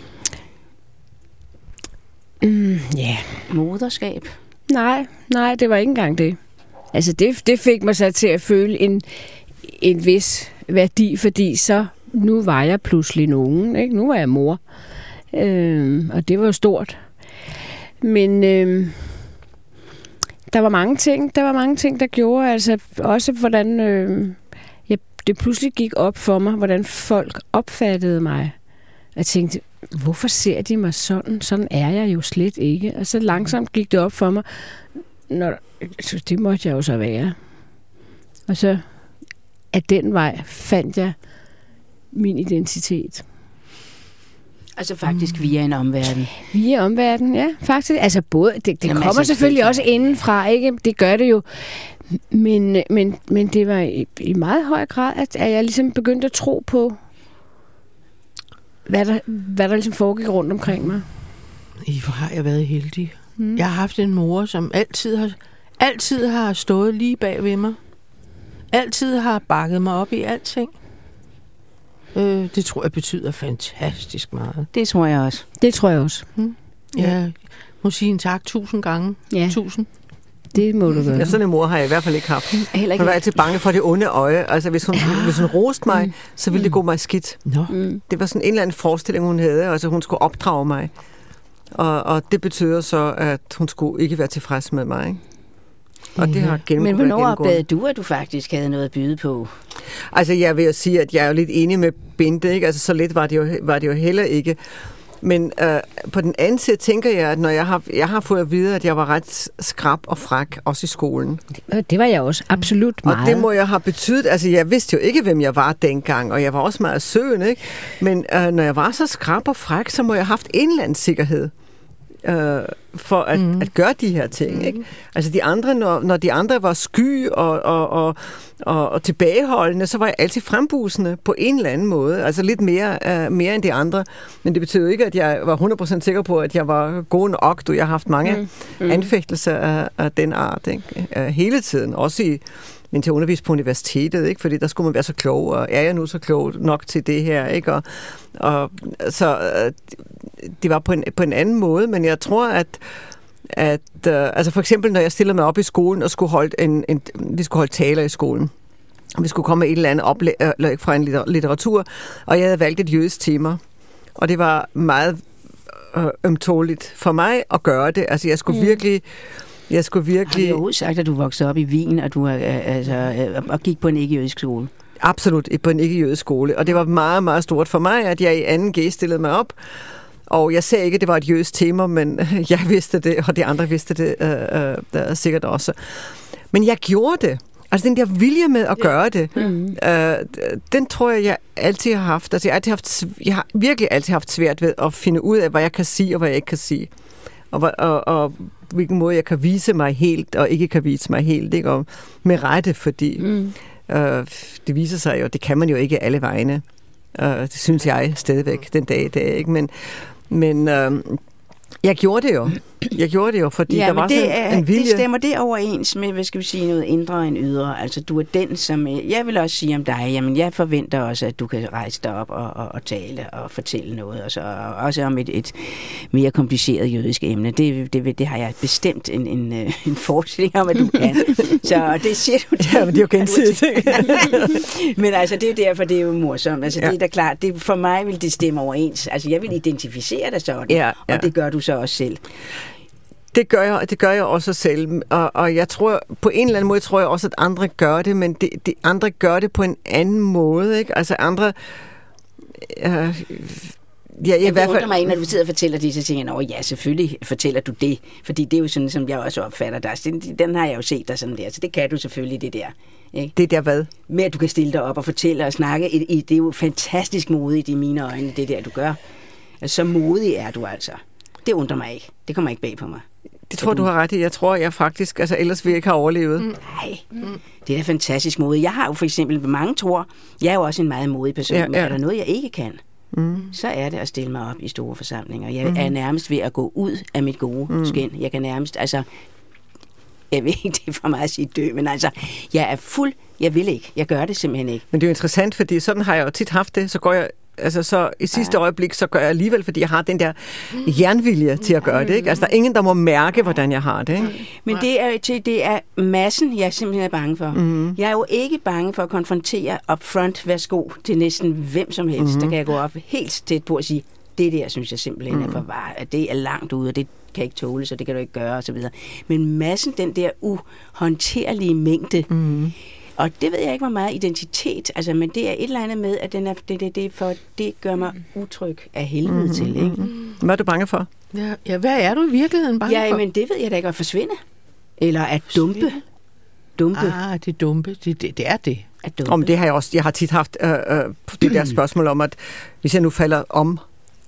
Mm, yeah. Moderskab? Nej, nej, det var ikke engang det. Altså det, det fik mig så til at føle en, en vis værdi, fordi så nu var jeg pludselig nogen, ikke? Nu var jeg mor. Øhm, og det var jo stort. Men øhm, der var mange ting, der var mange ting, der gjorde, altså også hvordan øhm, jeg, det pludselig gik op for mig, hvordan folk opfattede mig. Jeg tænkte, hvorfor ser de mig sådan? Sådan er jeg jo slet ikke. Og så langsomt gik det op for mig, når, så det måtte jeg jo så være. Og så af den vej fandt jeg min identitet. Altså faktisk via en omverden. Via omverdenen, ja, faktisk. Altså både, det, det Jamen, kommer altså, selvfølgelig det- også indenfra, ikke? Det gør det jo. Men, men, men det var i, i meget høj grad, at, at jeg ligesom begyndte at tro på, hvad der, hvad der ligesom foregik rundt omkring mig. I, hvor har jeg været heldig. Mm. Jeg har haft en mor, som altid har, altid har stået lige bag ved mig. Altid har bakket mig op i alting. Øh, det tror jeg betyder fantastisk meget. Det tror jeg også. Det tror jeg også. Jeg må sige en tak tusind gange. Ja, Tusind. det må du gøre. Ja, sådan en mor har jeg i hvert fald ikke haft. Heller Hun var ikke. altid bange for det onde øje. Altså, hvis hun, hvis hun roste mig, så ville det gå mig skidt. Nå. Mm. Det var sådan en eller anden forestilling, hun havde. Altså, hun skulle opdrage mig. Og, og det betyder så, at hun skulle ikke være tilfreds med mig. Ikke? Og det har gennemgået. Men hvornår gennemgået. opdagede du, at du faktisk havde noget at byde på? Altså, jeg vil jo sige, at jeg er jo lidt enig med Bente, ikke? Altså, så let var det jo, var det jo heller ikke. Men øh, på den anden side tænker jeg, at når jeg har, jeg har fået at vide, at jeg var ret skrap og fræk, også i skolen. Det var jeg også. Absolut meget. Og det må jeg have betydet, altså jeg vidste jo ikke, hvem jeg var dengang, og jeg var også meget søn, ikke? Men øh, når jeg var så skrap og fræk, så må jeg have haft en eller anden sikkerhed. Øh, for at, mm. at gøre de her ting, mm. ikke? Altså de andre, når, når de andre var sky og, og, og, og, og tilbageholdende, så var jeg altid frembusende på en eller anden måde. Altså lidt mere, uh, mere end de andre. Men det betyder ikke, at jeg var hundrede procent sikker på, at jeg var god nok. Jeg har haft mange mm. Mm. anfægtelser af, af den art, ikke? Uh, hele tiden. Også i men til at undervise på universitetet, ikke? Fordi der skulle man være så klog, og er jeg nu så klog nok til det her, ikke? Og, og så øh, det var på en, på en anden måde, men jeg tror, at, at øh, altså for eksempel, når jeg stillede mig op i skolen og skulle holde en, en, vi skulle holde taler i skolen, og vi skulle komme med et eller andet oplæg fra en litteratur, og jeg havde valgt et jødisk tema, og det var meget øh, ømtåligt for mig at gøre det. Altså jeg skulle mm. virkelig Jeg skulle virkelig... Har du overhovedet sagt, at du voksede op i Wien, og du altså, og gik på en ikke-jødisk skole? Absolut, på en ikke-jødisk skole. Og det var meget, meget stort for mig, at jeg i anden G stillede mig op. Og jeg sagde ikke, at det var et jødisk tema, men jeg vidste det, og de andre vidste det øh, øh, sikkert også. Men jeg gjorde det. Altså den der vilje med at gøre det, mm. øh, den tror jeg, jeg altid har haft. Altså jeg, altid haft, jeg har virkelig altid haft svært ved at finde ud af, hvad jeg kan sige, og hvad jeg ikke kan sige. Og, og, og hvilken måde jeg kan vise mig helt, og ikke kan vise mig helt, ikke? Og med rette, fordi mm. øh, det viser sig jo, det kan man jo ikke alle vegne. Øh, det synes jeg stadigvæk den dag i dag, ikke? Men, men øh, jeg gjorde det jo. Jeg gjorde det jo, fordi ja, der var det sådan er, en vilje. Det stemmer det overens med, hvad skal vi sige, noget indre end ydre. Altså, du er den, som... Jeg vil også sige om dig, jamen, jeg forventer også, at du kan rejse dig op og, og, og tale og fortælle noget. Og så, og også om et, et mere kompliceret jødisk emne. Det, det, det har jeg bestemt en, en, en forestilling om, at du kan. Så det siger du... Det, ja, men det er jo gensidigt. Men altså, det er jo derfor, det er jo morsomt. Altså, ja. det er da klart. Det, for mig vil det stemme overens. Altså, jeg vil identificere dig sådan. Ja, ja. Og det gør du så også selv. Det gør jeg, det gør jeg også selv, og, og jeg tror, på en eller anden måde tror jeg også, at andre gør det, men de, de andre gør det på en anden måde, ikke? Altså andre... Øh, ja, jeg, jeg i hvert fald... mig ind, når du sidder og fortæller det, så tænker jeg, ja, selvfølgelig fortæller du det, fordi det er jo sådan, som jeg også opfatter dig. Den, den har jeg jo set dig sådan der, så det kan du selvfølgelig, det der. Ikke? Det der hvad? Med at du kan stille dig op og fortælle og snakke, det er jo fantastisk modigt i mine øjne, det der, du gør. Altså, så modig er du altså. Det undrer mig ikke. Det kommer ikke bag på mig. Det tror du har ret i. Jeg tror, jeg faktisk, altså ellers vil jeg ikke have overlevet. Mm. Nej, mm. det er da fantastisk modigt. Jeg har jo for eksempel, mange tror, jeg er jo også en meget modig person, ja, ja. Men er der noget, jeg ikke kan, mm. så er det at stille mig op i store forsamlinger. Jeg mm. er nærmest ved at gå ud af mit gode mm. skin. Jeg kan nærmest, altså, jeg ved ikke, det er for meget at sige dø, men altså, jeg er fuld, jeg vil ikke. Jeg gør det simpelthen ikke. Men det er jo interessant, fordi sådan har jeg jo tit haft det, så går jeg Altså så i sidste ja. øjeblik, så gør jeg alligevel, fordi jeg har den der jernvilje til at gøre det, ikke? Altså der er ingen, der må mærke, hvordan jeg har det, ikke? Men det er, til, det er massen, jeg simpelthen er bange for. Mm-hmm. Jeg er jo ikke bange for at konfrontere upfront, værsgo, til næsten hvem som helst. Mm-hmm. Der kan jeg gå op helt tæt på og sige, det der synes jeg simpelthen mm-hmm. er for var, at det er langt ude, og det kan ikke tåle, så det kan du ikke gøre, og så videre. Men massen, den der uhåndterlige mængde, mm-hmm. og det ved jeg ikke, hvor meget identitet, altså, men det er et eller andet med, at den er, det, det, det, for, det gør mig utryg af helvede mm-hmm. til. Ikke? Hvad er du bange for? Ja, ja, hvad er du i virkeligheden bange ja, for? Men det ved jeg da ikke, at forsvinde. Eller at dumpe. dumpe. Ah, det er dumpe. Det, det, det er det. Om det har jeg også. Jeg har tit haft øh, øh, det der spørgsmål om, at hvis jeg nu falder om,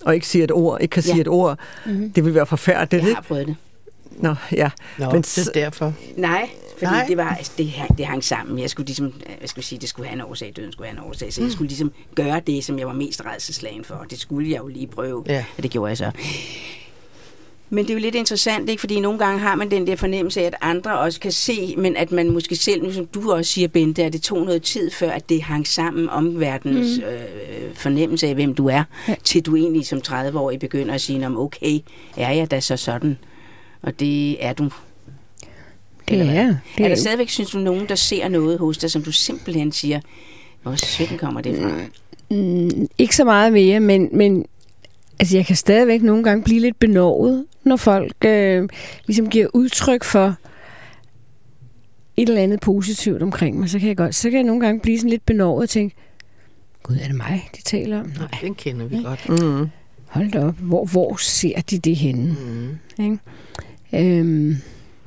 og ikke siger et ord, ikke kan Ja. sige et ord. Mm-hmm. Det ville være forfærdeligt, Jeg ikke? har prøvet det. Nå, ja. Nå, Men det er s- derfor. Nej, fordi Nej. det var altså, det, hang, det hang sammen. Jeg skulle ligesom, hvad skal vi sige, det skulle have en årsag, døden skulle have en årsag, så jeg skulle ligesom gøre det, som jeg var mest rædselsslagen for. Det skulle jeg jo lige prøve, Ja. og det gjorde jeg så. Men det er jo lidt interessant, ikke? Fordi nogle gange har man den der fornemmelse af, at andre også kan se, men at man måske selv, nu som du også siger, Bente, at det tog noget tid før, at det hang sammen om verdens mm. øh, fornemmelse af, hvem du er, ja. til du egentlig som tredive-årig begynder at sige, om okay, er jeg da så sådan? Og det er du. Det er, det er er der stadigvæk, synes du, nogen, der ser noget hos dig, som du simpelthen siger, hvor svitten kommer det fra? Mm, ikke så meget mere, men, men altså, jeg kan stadigvæk nogle gange blive lidt benovet, når folk øh, ligesom giver udtryk for et eller andet positivt omkring mig. Så kan jeg godt, så kan jeg nogle gange blive sådan lidt benovet og tænke, gud, er det mig, de taler om? Nej, den kender vi godt. Mm. Hold da op, hvor, hvor ser de det henne? Mm. Ikke? Øhm,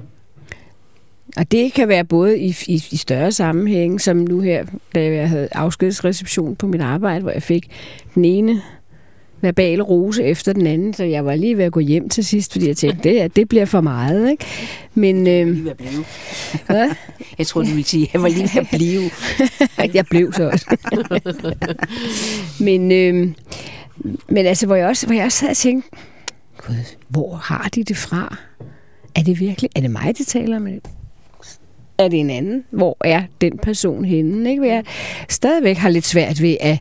og det kan være både i, i, i større sammenhæng, som nu her, da jeg havde afskedsreception på mit arbejde, hvor jeg fik den ene verbale rose efter den anden, så jeg var lige ved at gå hjem til sidst, fordi jeg tænkte, det, det bliver for meget, ikke? Men, øhm, Lige ved at blive. hvad? Jeg tror, du ville sige, at jeg var lige ved at blive. Jeg blev så også. men, øhm, men altså, hvor jeg også, hvor jeg også sad og tænkte, gud, hvor har de det fra? Er det virkelig, er det mig, de taler med? Er det en anden? Hvor er den person henne? Ikke? Jeg stadigvæk har lidt svært ved at,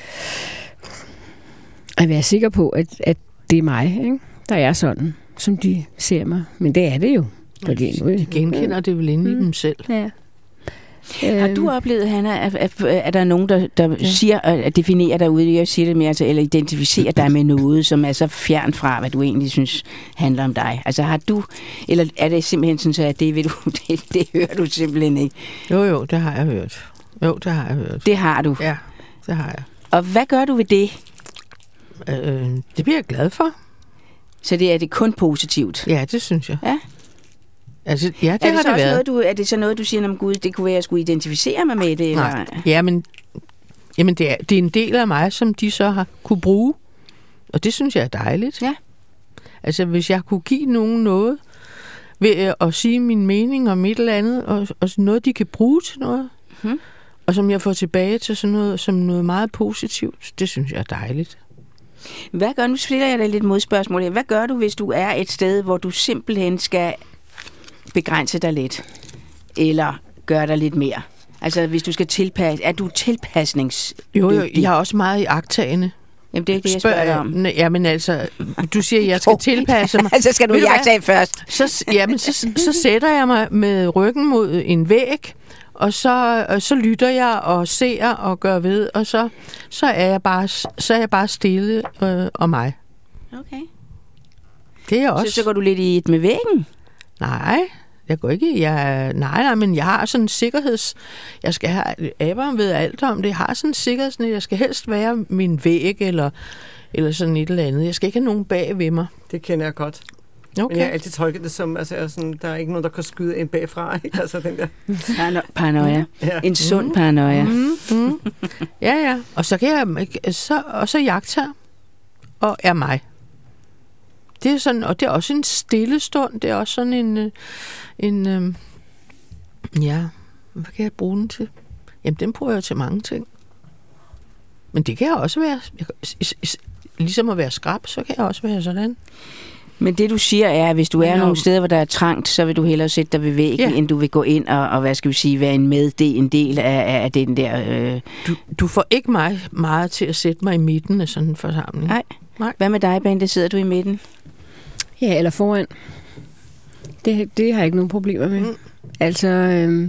at være sikker på, at, at det er mig, ikke? Der er sådan, som de ser mig. Men det er det jo. Fordi nu, De genkender det vel inde i Mm. dem selv. ja. Har du oplevet, Hanna, at, at, at der er nogen, der, der ja. siger, at definerer dig ude, jeg siger det mere, altså, eller identificerer dig med noget, som er så fjern fra, hvad du egentlig synes handler om dig? Altså har du, eller er det simpelthen sådan, så at det, ved du, det, det hører du simpelthen ikke? Jo, jo, det har jeg hørt. Jo, det har jeg hørt. Det har du. Ja, det har jeg. Og hvad gør du ved det? Øh, det bliver jeg glad for. Så det er det kun positivt? Ja, det synes jeg. Ja. Altså, ja, det er det har så det også været. noget, du, er det så noget, du siger, om Gud, det kunne være, at jeg skulle identificere mig med det? Nej. Eller? Ja, men jamen, det, er, det er en del af mig, som de så har kunne bruge. Og det synes jeg er dejligt. Ja. Altså, hvis jeg kunne give nogen noget ved at sige min mening om et eller andet, og, og noget, de kan bruge til noget, Hmm. og som jeg får tilbage til sådan noget, som noget meget positivt, det synes jeg er dejligt. Hvad gør, nu stiller jeg dig lidt modspørgsmål her. Hvad gør du, hvis du er et sted, hvor du simpelthen skal begrænse dig lidt? Eller gøre dig lidt mere? Altså, hvis du skal tilpasse... Er du tilpasningsdygtig? Jo, jo, jeg er også meget i agtagende. Jamen, det er ikke det, jeg spørger dig om. Spørg, jamen altså, du siger, at jeg skal tilpasse mig. Altså, skal du Ved du hvad? jagtage først. Så, jamen, så, så sætter jeg mig med ryggen mod en væg, og så, og så lytter jeg og ser og gør ved, og så, så, er, jeg bare, så er jeg bare stille øh, og mig. Okay. Det er jeg også. Så, så går du lidt i et med væggen? Nej, jeg går ikke. Jeg, nej, nej, men jeg har sådan en sikkerheds... Jeg skal have... Abraham ved alt om det. Jeg har sådan en sikkerhedsnet. Jeg skal helst være min væg, eller, eller sådan et eller andet. Jeg skal ikke have nogen bag ved mig. Det kender jeg godt. Okay. Men jeg har altid tolket det som, altså, jeg sådan, der er ikke nogen, der kan skyde en bagfra. Ikke? Altså, den der. Parano- paranoia. Ja. En sund paranoia. Mm, mm. Ja, ja. Og så kan jeg... Så, og så jagter og er mig. Det er sådan, og det er også en stille stund. Det er også sådan en... øh, en øh, ja, hvad kan jeg bruge den til? Jamen, den bruger jeg til mange ting. Men det kan jeg også være... Jeg, is, is, ligesom at være skrab, så kan jeg også være sådan. Men det du siger er, at hvis du er Men, nogle og- steder, hvor der er trangt, så vil du hellere sætte dig ved væggen, Ja. end du vil gå ind og, og hvad skal vi sige, være en med, det en del af, af den der... Øh... Du, du får ikke mig meget til at sætte mig i midten af sådan en forsamling. Nej. Nej. Hvad med dig, Bente? Sidder du i midten? Ja, eller foran. Det, det har jeg ikke nogen problemer med. Mm. Altså, øhm,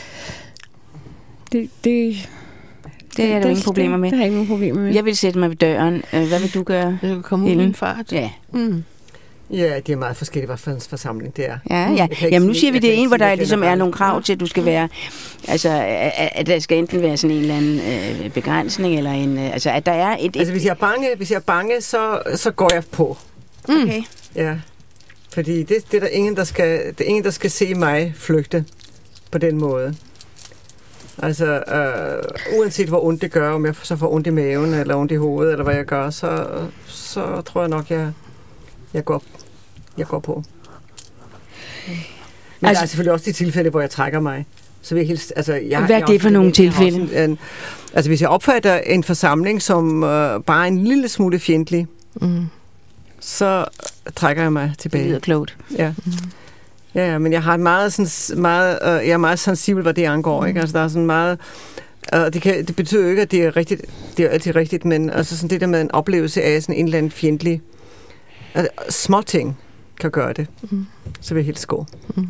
det, det, Det er der ingen problemer med. Det, det har jeg ikke nogen problemer med. Jeg vil sætte mig ved døren. Øh, Hvad vil du gøre? Det kan komme ud i Ellen? en fart. Ja. Mm. Ja, det er meget forskelligt, hvad for en forsamling det er. Ja, ja. Jeg kan ikke Jamen nu sige- siger vi jeg det kan ikke en, hvor sige, der jeg ligesom kender er nogle alle. krav til, at du skal være, altså at, at der skal enten være sådan en eller anden øh, begrænsning, eller en, øh, altså at der er et... et Altså, hvis jeg er bange, hvis jeg er bange så, så går jeg på. okay. Ja. Fordi det, det er der ingen, der skal, det er ingen, der skal se mig flygte på den måde. Altså, øh, uanset hvor ondt det gør, om jeg så får ondt i maven, eller ondt i hovedet, eller hvad jeg gør, så, så tror jeg nok, jeg, jeg, går, jeg går på. Men altså, der er selvfølgelig også de tilfælde, hvor jeg trækker mig. Så vil jeg helst, altså, jeg, hvad er jeg det for nogle tilfælde? En, en, altså, hvis jeg opfatter en forsamling som øh, bare en lille smule fjendtlig, mm. så trækker jeg mig tilbage. Det lyder klogt. Ja. Mm. Ja, ja, men jeg har et meget, sådan, meget, øh, jeg er meget sensibel, hvad det angår. Mm. Ikke? Altså, der er sådan meget, øh, det, kan, det betyder jo ikke, at det er rigtigt. Det er altid rigtigt, men altså sådan det der med en oplevelse af sådan en eller anden fjendtlig, altså, små ting kan gøre det. Mm. Så vil jeg helst gå. Mm.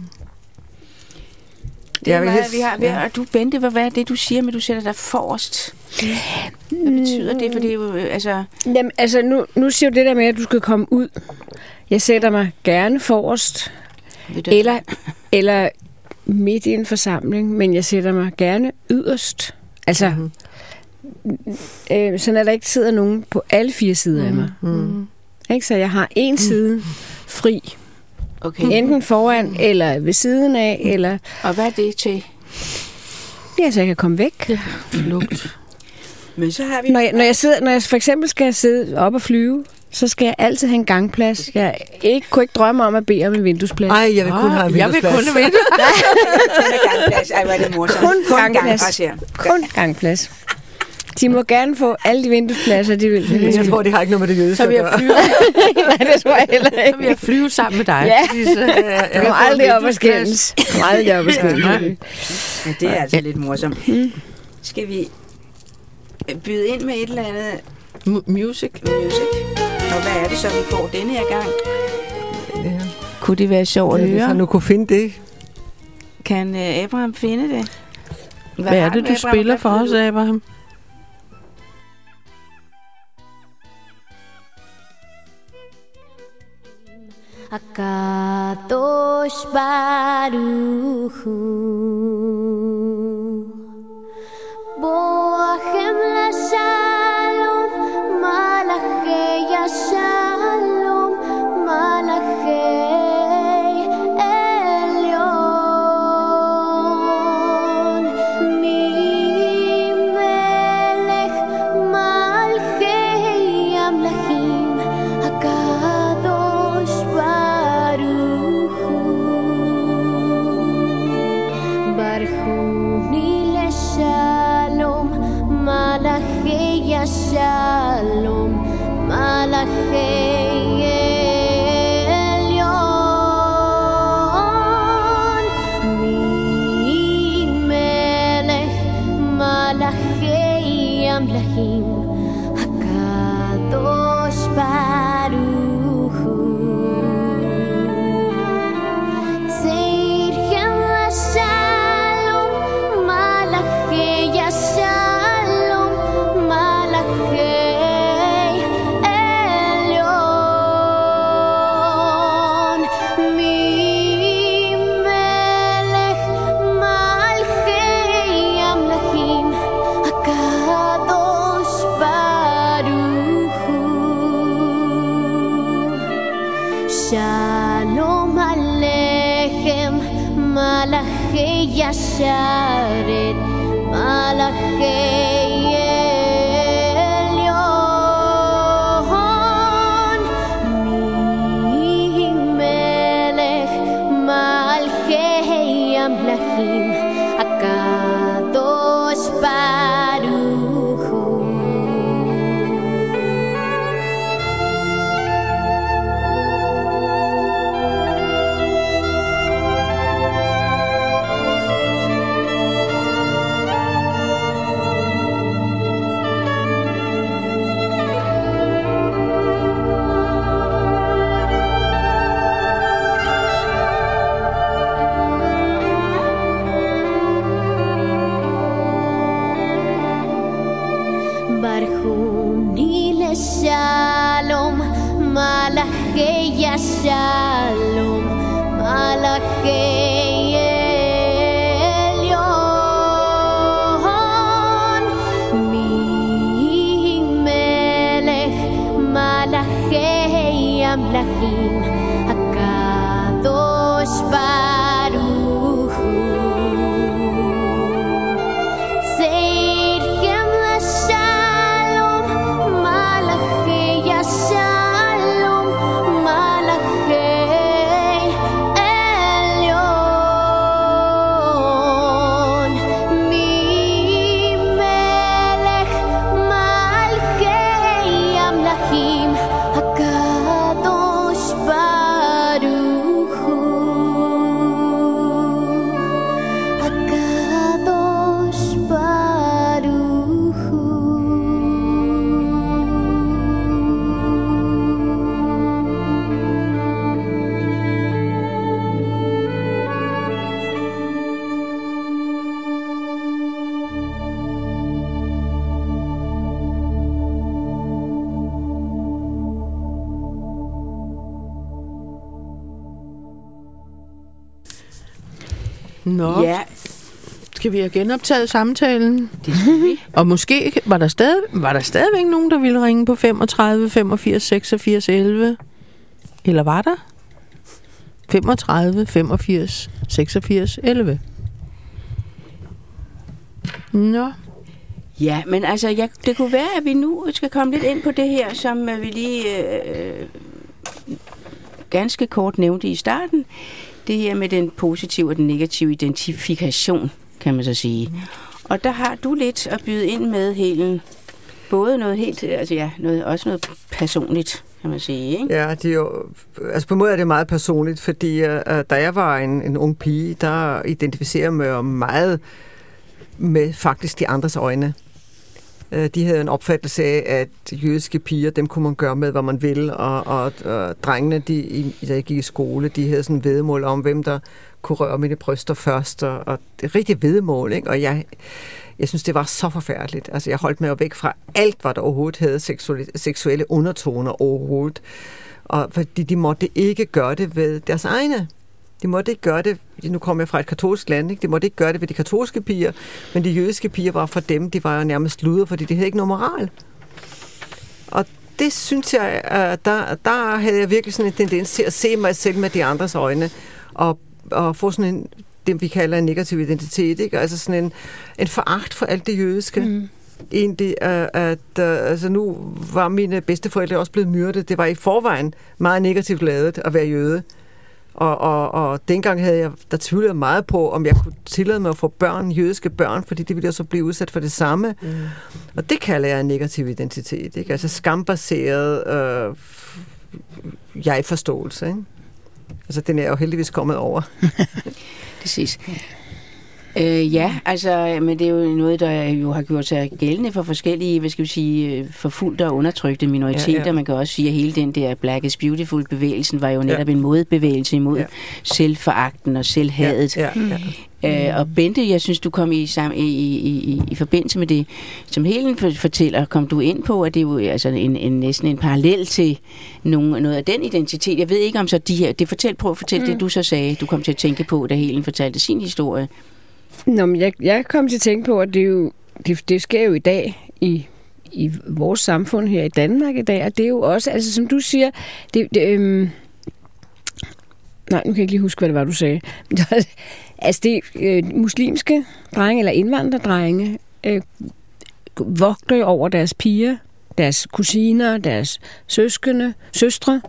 Det er meget, helst, vi har, vi har, og du, Bente, hvad er det, du siger, men du sætter dig forrest? Hvad betyder det? For det er jo, altså... Jamen, altså, nu, nu siger du det der med, at du skal komme ud. Jeg sætter mig gerne forrest, eller, eller midt i en forsamling, men jeg sætter mig gerne yderst. Altså, mm-hmm. øh, sådan at der ikke sidder nogen på alle fire sider mm-hmm. af mig. Mm-hmm. Ikke? Så jeg har en side fri. Okay. Enten foran, eller ved siden af, eller... Og hvad er det til? Ja, så jeg kan komme væk. Ja, flugt. Men så har vi... Når jeg, når jeg, sidder, når jeg for eksempel skal sidde op og flyve, så skal jeg altid have en gangplads. Jeg ikke, kunne ikke drømme om at bede om en vinduesplads. Nej, jeg vil kun oh, have en vinduesplads. Jeg vil kun have vinduesplads. gangplads. Ej, hvor er det morsomt. Kun, kun gangplads. Kun gangplads. De må gerne få alle de vinduespladser, de vil. Jeg tror, de har ikke noget med det jødiske. Så vil jeg flyve. Nej, det tror jeg heller ikke. Så vil jeg flyve sammen med dig. Ja, fordi så, jeg, jeg kommer aldrig op og skændes. Jeg kommer aldrig op og skændes. Ja, det er altså ja. lidt morsomt. Mm. Skal vi byde ind med et eller andet... M- music. Music. Og hvad er det så, vi får denne her gang? Ja. Kunne det være sjovt at høre? Hvis han nu kunne finde det. Kan uh, Abraham finde det? Hvad, hvad er det, du Abraham? spiller for os, Abraham? Akadosh Baruch Hu Boachem LaShalom Malachei Shalom Malachei Elyon Mi Melech Malchei Amlachim Akadosh Baruch Hu Barchuni LeShalom Malachei Shalom Malachei Elyon Mi Melech Malachei Amlachim HaKadosh Baruch Hu Tzirchem LaShalom Malachei Shalom Malachei Elyon Mi Melech Malchei Amlachim HaKadosh Baruch Hu Shalom Aleichem Malachei Yasharet Malachei Elyon Mi Melech Malchei Amlachim HaKadosh Baruch Hu Barchuni LeShalom Malachei Shalom Malachei Elyon Mi Melech Malachei Amlachim HaKadosh Baruch Hu Nå, Ja, skal vi have genoptaget samtalen? det skal vi. Og måske var der, stadig, var der stadigvæk nogen, der ville ringe på femogtredive femogfirs seksogfirs elleve? Eller var der? femogtredive femogfirs seksogfirs elleve. Nå. Ja, men altså, jeg, det kunne være, at vi nu skal komme lidt ind på det her, som øh, vi lige øh, ganske kort nævnte i starten. Det her med den positive og den negative identifikation, kan man så sige. Og der har du lidt at byde ind med, Helen. Både noget helt, altså ja, noget, også noget personligt, kan man sige, ikke? Ja, det er jo, altså på en måde er det meget personligt, fordi uh, da jeg var en, en ung pige, der identificerer jeg mig meget med faktisk de andres øjne. Uh, de havde en opfattelse af, at jødiske piger, dem kunne man gøre med, hvad man vil, og, og, og drengene, de, i, da jeg gik i skole, de havde sådan en vedmål om, hvem der kunne røre mine bryster først, og, og det er rigtig vedmål, ikke? Og jeg... Jeg synes, det var så forfærdeligt. Altså, jeg holdt mig væk fra alt, hvad der overhovedet havde seksuelle, seksuelle undertoner overhovedet. Og fordi de måtte ikke gøre det ved deres egne. De måtte ikke gøre det, nu kommer jeg fra et katolsk land, ikke? De måtte ikke gøre det ved de katolske piger, men de jødiske piger var for dem, de var jo nærmest luder, fordi de havde ikke noget moral. Og det synes jeg, der, der havde jeg virkelig sådan en tendens til at se mig selv med de andres øjne, og, og få sådan en det, vi kalder en negativ identitet, ikke? Altså sådan en, en foragt for alt det jødiske. Mm. Egentlig, at, at altså nu var mine bedsteforældre også blevet myrdet. Det var i forvejen meget negativt ladet at være jøde. Og, og, og dengang havde jeg, der tvivlede meget på, om jeg kunne tillade mig at få børn, jødiske børn, fordi de ville jo så blive udsat for det samme. Mm. Og det kalder jeg en negativ identitet, ikke? Altså skambaseret øh, jeg-forståelse, ikke? Altså, den er jo heldigvis kommet over. Præcis. Øh, ja, altså, men det er jo noget, der jo har gjort sig gældende for forskellige, hvad skal vi sige, forfulgte og undertrykte minoriteter. Ja, ja. Man kan også sige, at hele den der Black is Beautiful-bevægelsen var jo netop ja. en modbevægelse imod ja. selvforagten og selvhadet. Ja, ja, ja. Øh, og Bente, jeg synes, du kom i, sam, i, i, i, i forbindelse med det, som Helen fortæller, kom du ind på, at det er jo altså en, en, næsten en parallel til nogle, noget af den identitet. Jeg ved ikke om så de her, det fortæl, prøv at fortælle mm. det, du så sagde, du kom til at tænke på, da Helen fortalte sin historie. Nå, men jeg, jeg kom til at tænke på, at det, jo, det, det sker jo i dag i, i vores samfund her i Danmark i dag, og det er jo også, altså som du siger, det, det, øhm, nej, nu kan jeg ikke lige huske, hvad det var, du sagde. Altså det øh, muslimske drenge, eller indvandrerdrenge, øh, vogter jo over deres piger, deres kusiner, deres søskende, søstre,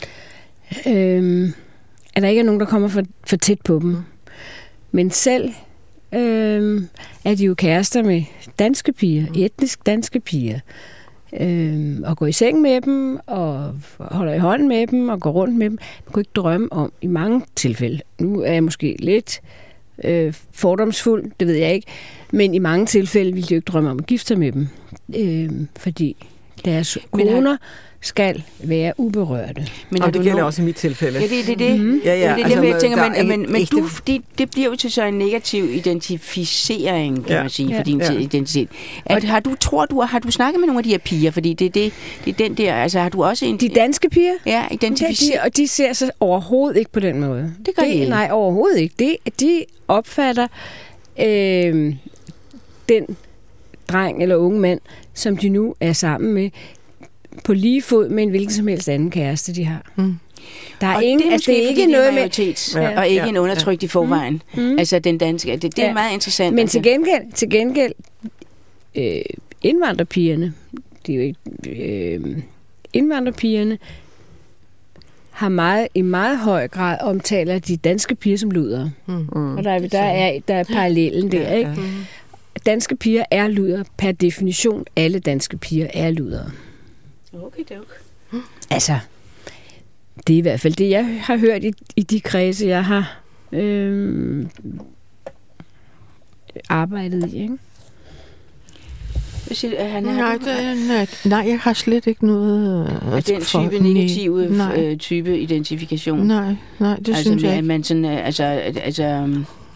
øh, at der ikke er nogen, der kommer for, for tæt på dem. Men selv øh, er de jo kærester med danske piger, etnisk danske piger, øh, og går i seng med dem, og holder i hånden med dem, og går rundt med dem. Man kunne ikke drømme om i mange tilfælde. Nu er jeg måske lidt øh, fordomsfuld, det ved jeg ikke, men i mange tilfælde ville de jo ikke drømme om at gifte sig med dem, øh, fordi deres koner skal være uberørte. Men og det gælder nogen... også i mit tilfælde. Ja, det er det. det. Mm-hmm. Ja, ja. Det er det, altså, jeg tænker, men, men, men ægte... du, det, det bliver jo til så en negativ identificering, kan ja. man sige, ja, for din ja. identitet. At, har du, tror du, har du snakket med nogle af de her piger? Fordi det, det, det er den der, altså har du også en... De danske piger? Ja, identificering. Og de ser sig overhovedet ikke på den måde. Det gør det, de ikke. Nej, overhovedet ikke. Det, de opfatter øh, den dreng eller unge mand, som de nu er sammen med, på lige fod med en hvilken som helst anden kæreste, de har. Mm. Der er og ingen, det er måske, altså, det er ikke noget majoritet, med, ja, og ikke ja, en undertrykt ja. i forvejen. Mm. Altså den danske, det, det er ja. meget interessant. Men altså. til gengæld, til gengæld øh, indvandrerpigerne, det er jo ikke, øh, indvandrerpigerne har meget, i meget høj grad omtaler de danske piger som ludere. Mm. Og der er, der er, der er parallellen der, ikke? Mm. Danske piger er ludere. Per definition, alle danske piger er ludere. Okay, det okay. Altså, det er i hvert fald det, jeg har hørt i, i de kredse, jeg har øh, arbejdet i, ikke? Siger, han nej, det, nej, nej, jeg har slet ikke noget... Øh, den type negative øh, type identifikation? Nej, nej, det altså, synes jeg ikke. Man sådan, altså, altså,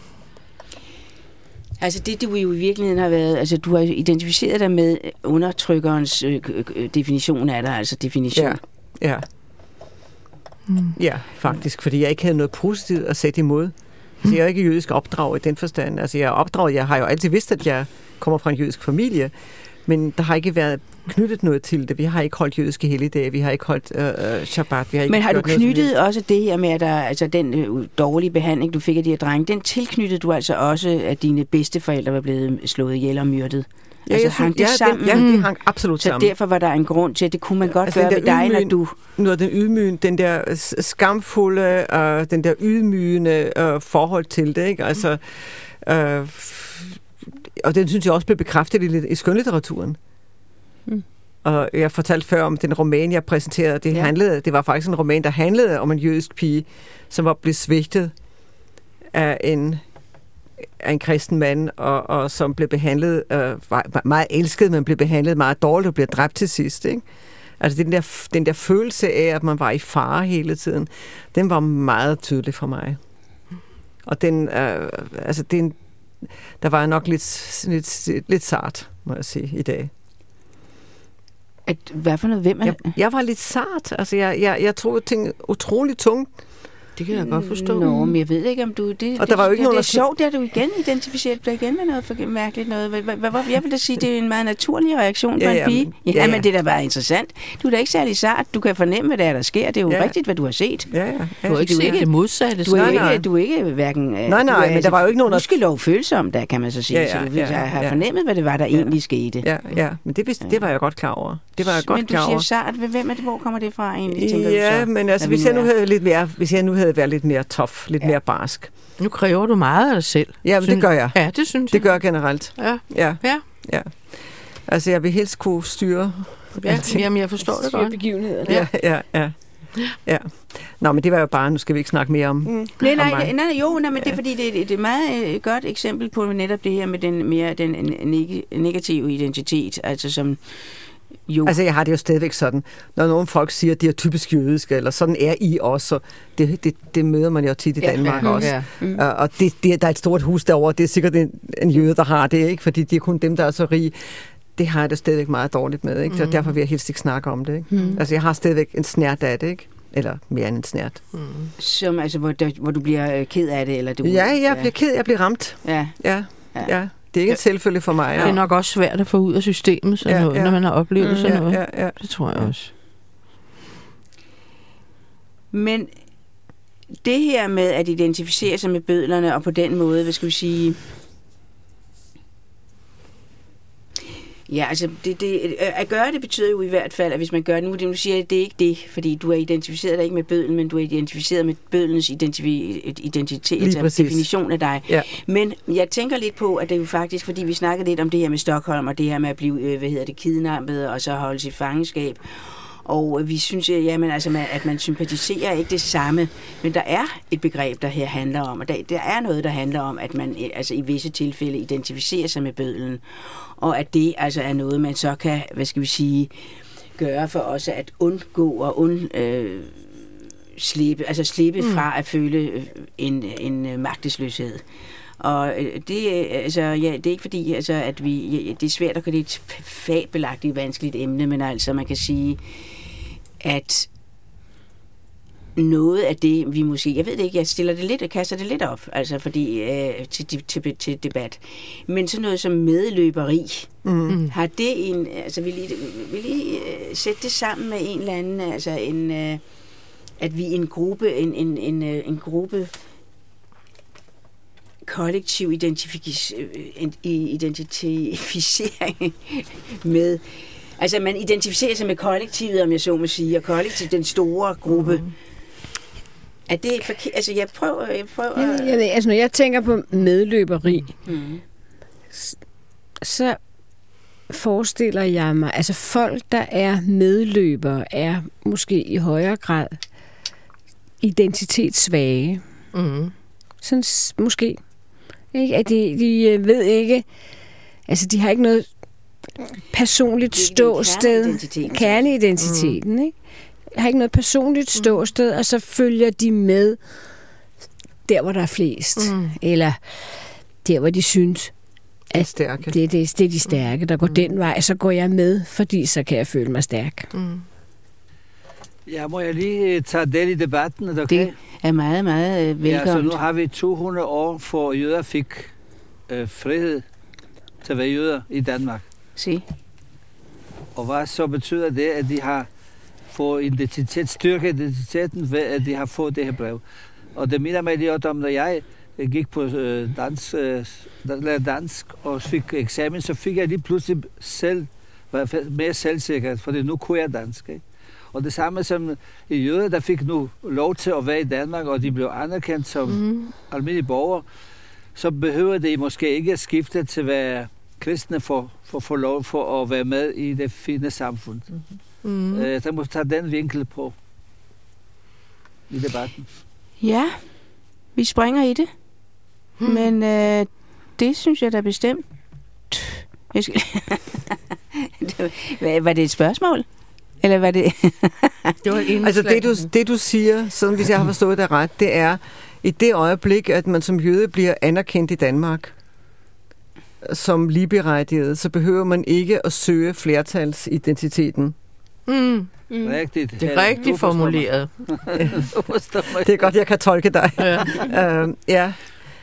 altså det, du jo i virkeligheden har været... Altså, du har identificeret dig med undertrykkerens øh, øh, definition af dig, altså definition. Ja, ja. Mm. Ja, faktisk, fordi jeg ikke havde noget positivt at sætte imod. Altså, jeg er ikke jødisk opdraget i den forstand. Altså, jeg er opdraget, jeg har jo altid vidst, at jeg kommer fra en jødisk familie, men der har ikke været knyttet noget til det. Vi har ikke holdt jødiske helligdage, vi har ikke holdt øh, Shabbat. Vi har ikke men har du knyttet noget, også det her med, at der, altså den øh, dårlige behandling, du fik af de her drenge, den tilknyttede du altså også, at dine bedsteforældre var blevet slået ihjel og myrdet? Ja, altså, jeg hang synes, det ja, sammen? Den, ja, det hang absolut så sammen. Så derfor var der en grund til, at det kunne man godt altså, gøre ved dig, når du... Noget den ydmygende, den der skamfulde, uh, den der ydmygende uh, forhold til det, ikke? Altså, uh, og den synes jeg også blev bekræftet i, i skønlitteraturen. Mm. Og jeg fortalte før om den roman, jeg præsenterede. Det, ja. handlede, det var faktisk en roman, der handlede om en jødisk pige, som var blevet svigtet af en, af en kristen mand, og, og som blev behandlet, øh, var meget elsket, men blev behandlet meget dårligt og blev dræbt til sidst. Ikke? Altså den der, den der følelse af, at man var i fare hele tiden, den var meget tydelig for mig. Og den, øh, altså den, der var nok lidt, lidt, lidt sart, må jeg sige, i dag. At, hvad for noget? Hvem er jeg, jeg var lidt sart. Altså, jeg, jeg, jeg troede ting utroligt tungt. Det kan jeg godt forstå. Nå, men jeg ved ikke, om du... Det, og det, der var jo ikke det, nogen, det er sjovt, at du igen identificerer dig igen med noget for, mærkeligt noget. Hvad, hvad, hvad, jeg vil da sige, det er en meget naturlig reaktion for ja, ja, en pige. Ja, ja, ja. Men det er da bare interessant. Du er da ikke særlig sart. Du kan fornemme, hvad der, er, der sker. Det er jo ja. rigtigt, hvad du har set. Ja, ja. Du har ikke set det modsatte. Du er, nej, ikke, du er ikke hverken... Nej, nej, du er, men der var jo ikke nogen... Du skal lov følsom, der kan man så sige. Ja, ja, så du ja, ja, har ja. fornemmet, hvad det var, der ja. egentlig skete. Ja, ja. Men det, vidste, det var jeg godt klar over. Det var jeg godt men du klar over. siger sart. Hvem er det? Hvor kommer det fra egentlig, tænker ja, du så? men altså, hvis jeg, nu havde lidt mere, hvis jeg nu havde været lidt mere tough, lidt ja. mere barsk. Nu kræver du meget af dig selv. Ja, men det gør jeg. Ja, det synes det jeg. gør jeg generelt. Ja. Ja. ja. ja. Altså, jeg vil helst kunne styre. Ja, jamen, jeg forstår det godt. Begivenheder. Ja, ja, ja. Ja. Nå, men det var jo bare, nu skal vi ikke snakke mere om, mm. nej, nej, nej, nej, jo, nej, men ja. det er fordi, det, det er et meget godt eksempel på netop det her med den mere den negative identitet, altså som jo... Altså, jeg har det jo stadigvæk sådan, når nogle folk siger, at de er typisk jødiske, eller sådan er I også, det, det, det møder man jo tit i Danmark ja, ja, også. Ja. Mm. Og det, det, der er et stort hus derovre, det er sikkert en, en jøde, der har det, ikke? Fordi det er kun dem, der er så rige. Det har jeg det stadigvæk meget dårligt med, ikke? Så mm. derfor vil jeg helst ikke snakke om det, ikke? Mm. Altså, jeg har stadigvæk en snært af det, ikke? Eller mere end en snært. Mm. Som, altså, hvor, der, hvor du bliver ked af det? Eller du, ja, jeg ja. bliver ked, jeg bliver ramt. Ja. Ja, ja. ja. Det er ikke en selvfølge for mig. Det er nok også svært at få ud af systemet, sådan ja, noget, ja. når man har oplevet mm, sådan noget. Ja, ja, ja. Det tror jeg også. Men det her med at identificere sig med bødlerne, og på den måde, hvad skal vi sige... Ja, altså, det, det, at gøre det betyder jo i hvert fald, at hvis man gør det nu, det, nu siger jeg, det er ikke det, fordi du er identificeret dig ikke med bødlen, men du er identificeret med bødlens identif- identitet, altså definition af dig. Ja. Men jeg tænker lidt på, at det er jo faktisk, fordi vi snakkede lidt om det her med Stockholm, og det her med at blive, hvad hedder det, kidnappet, og så holde sit fangenskab. Og vi synes, jamen, altså, at man sympatiserer ikke det samme, men der er et begreb, der her handler om, og der, der er noget, der handler om, at man altså, i visse tilfælde identificerer sig med bødlen, og at det altså er noget, man så kan, hvad skal vi sige, gøre for også at undgå og und, øh, slippe, altså slippe mm. fra at føle en, en magtesløshed. Og det, altså, ja, det er ikke fordi, altså, at vi, ja, det er svært at gøre det et fabelagtigt vanskeligt emne, men altså man kan sige, at noget af det, vi måske, jeg ved det ikke, jeg stiller det lidt og kaster det lidt op, altså fordi, øh, til, til, til debat. Men sådan noget som medløberi, mm. har det en, altså vil I, vil I uh, sætte det sammen med en eller anden, altså en, uh, at vi en gruppe, en, en, en, uh, en gruppe, kollektiv identificering med, altså man identificerer sig med kollektivet, om jeg så må sige, og kollektivet, den store gruppe. Mm. Er det forkert? Altså jeg prøver, jeg prøver jeg, jeg ved, altså når jeg tænker på medløberi, mm. så forestiller jeg mig, altså folk, der er medløbere, er måske i højere grad identitetssvage. Mm. Sådan måske. Ikke? At de, de ved ikke, altså de har ikke noget personligt ståsted. Kerneidentiteten, mm. ikke? Har ikke noget personligt ståsted, mm. og så følger de med der, hvor der er flest. Mm. Eller der, hvor de synes, at det, det, det, det er de stærke, der går mm. den vej, så går jeg med, fordi så kan jeg føle mig stærk. Mm. Ja, må jeg lige tage del i debatten? Er det okay? Det, er meget, meget øh, Ja, så velkommen. nu har vi to hundrede år, for jøder fik øh, frihed til at være jøder i Danmark. Se. Og hvad så betyder det, at de har fået identitet, styrket identiteten ved, at de har fået det her brev. Og det minder mig lidt om, når jeg gik på øh, dans, øh, dansk og fik eksamen, så fik jeg lige pludselig selv, var mere selvsikker, fordi nu kunne jeg dansk. Ikke? Og det samme som i jøder, der fik nu lov til at være i Danmark, og de blev anerkendt som mm. almindelige borgere, så behøver de måske ikke at skifte til at være kristne for, for at få lov for at være med i det fine samfund. Mm. Øh, der må tage den vinkel på i debatten. Ja, vi springer i det. Hmm. Men øh, det synes jeg da bestemt. Jeg skal... var, var det et spørgsmål? Eller var det... det var altså det du, det du siger, sådan hvis jeg har forstået det ret, det er i det øjeblik, at man som jøde bliver anerkendt i Danmark som ligeberettiget, så behøver man ikke at søge flertalsidentiteten. Mm. Mm. Rigtigt. Det er rigtigt formuleret. Det er godt, jeg kan tolke dig. Ja, uh, ja.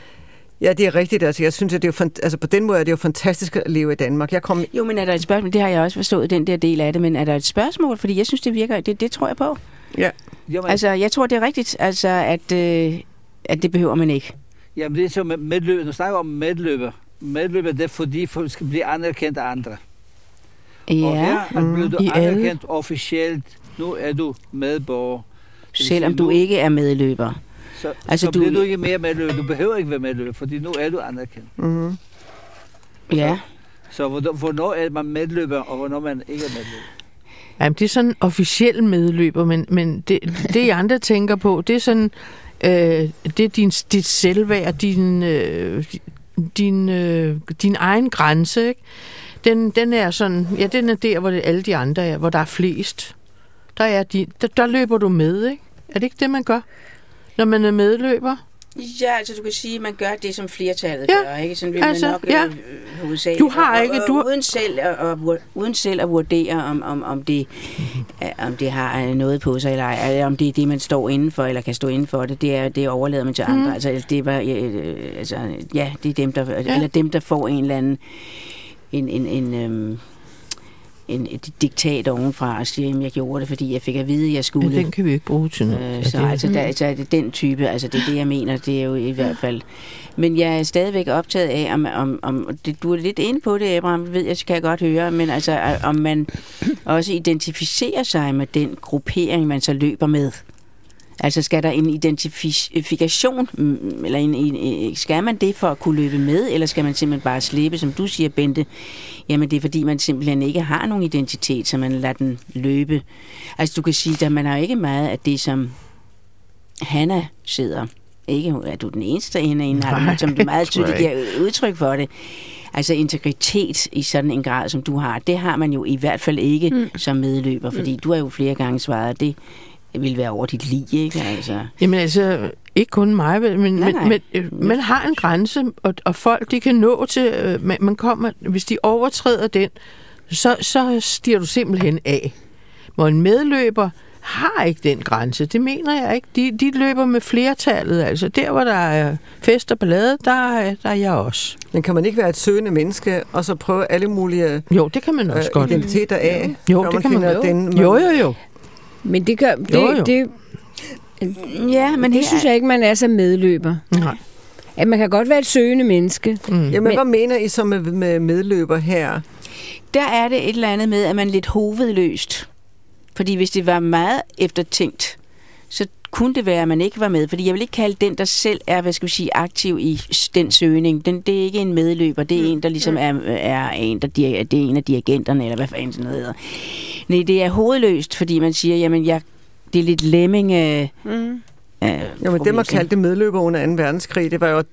ja det er rigtigt. Altså, jeg synes, at det er jo, altså, på den måde er det jo fantastisk at leve i Danmark. Jeg kom... Jo, men er der et spørgsmål? Det har jeg også forstået, den der del af det, men er der et spørgsmål? Fordi jeg synes, det virker, det, det tror jeg på. Ja. Altså, jeg tror, det er rigtigt, altså, at, øh, at det behøver man ikke. Jamen, det er så med medløber. Nu snakker om medløber. Medløber, det er fordi, folk skal blive anerkendt af andre. Ja. Og her er blevet du I anerkendt alle. officielt. Nu er du medborger. Selvom du ikke er medløber. Så, altså, så du... bliver du ikke mere medløber. Du behøver ikke være medløber, fordi nu er du anerkendt. Mm-hmm. Ja. Så hvornår er man medløber, og hvornår man ikke er medløber? Jamen, det er sådan officiel medløber, men, men det, det, I andre tænker på, det er sådan, øh, det er din, dit selvværd, din, øh, din, øh, din egen grænse, ikke? Den, den er sådan, ja, den er der, hvor det, alle de andre er, hvor der er flest. Der, er de, der, der løber du med, ikke? Er det ikke det, man gør, når man er medløber? Ja, altså du kan sige, at man gør det, som flertallet ja, gør, ikke? Sådan vil altså, man nok ja. øh, hovedsageligt. Du har ikke, du... Og, og, uden, selv at, og, uden selv at vurdere, om, om, om, det, om det har noget på sig, eller, eller om det er det, man står indenfor, eller kan stå indenfor det, det, er, det overlader man til andre. Mm. Altså, det var, øh, altså, ja, det er dem, der, ja. eller dem, der får en eller anden en, en, en, øhm, en et diktat ovenfra og siger, at jeg gjorde det, fordi jeg fik at vide, at jeg skulle. Ja, den kan vi ikke bruge til noget. Øh, så altså, der, altså, er det den type, altså det er det, jeg mener, det er jo i hvert fald. Men jeg er stadigvæk optaget af, om, om, om det, du er lidt inde på det, Abraham, ved jeg, kan jeg godt høre, men altså, om man også identificerer sig med den gruppering, man så løber med. Altså skal der en identifikation, eller en, en, skal man det for at kunne løbe med, eller skal man simpelthen bare slippe, som du siger, Bente? Jamen det er fordi, man simpelthen ikke har nogen identitet, så man lader den løbe. Altså du kan sige, at man har ikke meget af det, som Hanna sidder. Ikke er du den eneste hende, som du meget tydeligt giver udtryk for det. Altså integritet i sådan en grad, som du har, det har man jo i hvert fald ikke mm. som medløber, fordi mm. du har jo flere gange svaret, det vil være over dit liv, ikke? Altså. Jamen altså, ikke kun mig, men, nej, nej. men øh, man har en grænse, og, og folk, de kan nå til, øh, man, man kommer, hvis de overtræder den, så, så stiger du simpelthen af. Hvor en medløber har ikke den grænse, det mener jeg ikke. De, de løber med flertallet, altså der, hvor der er fest og ballade, der, der er jeg også. Men kan man ikke være et søgende menneske, og så prøve alle mulige jo, det kan man også øh, godt. identiteter af? Jo, det man kan man jo. Den, man... Jo, jo, jo. Men det gør... Det, jo, jo. det, ja, men det det synes jeg ikke, man er så medløber. Nej. At man kan godt være et søgende menneske. Mm. Jamen, men, hvad mener I så med, med medløber her? Der er det et eller andet med, at man er lidt hovedløst. Fordi hvis det var meget eftertænkt, så kunne det være, at man ikke var med. Fordi jeg vil ikke kalde den, der selv er, hvad skal vi sige, aktiv i den søgning. Den, det er ikke en medløber. Det er mm. en, der ligesom er, er, en, der, det er en af dirigenterne, eller hvad fanden sådan noget hedder. Nej, det er hovedløst, fordi man siger, jamen, jeg, det er lidt lemming... Øh, mm. Øh, jo, men dem, der kaldte medløber under anden verdenskrig, det var jo dem,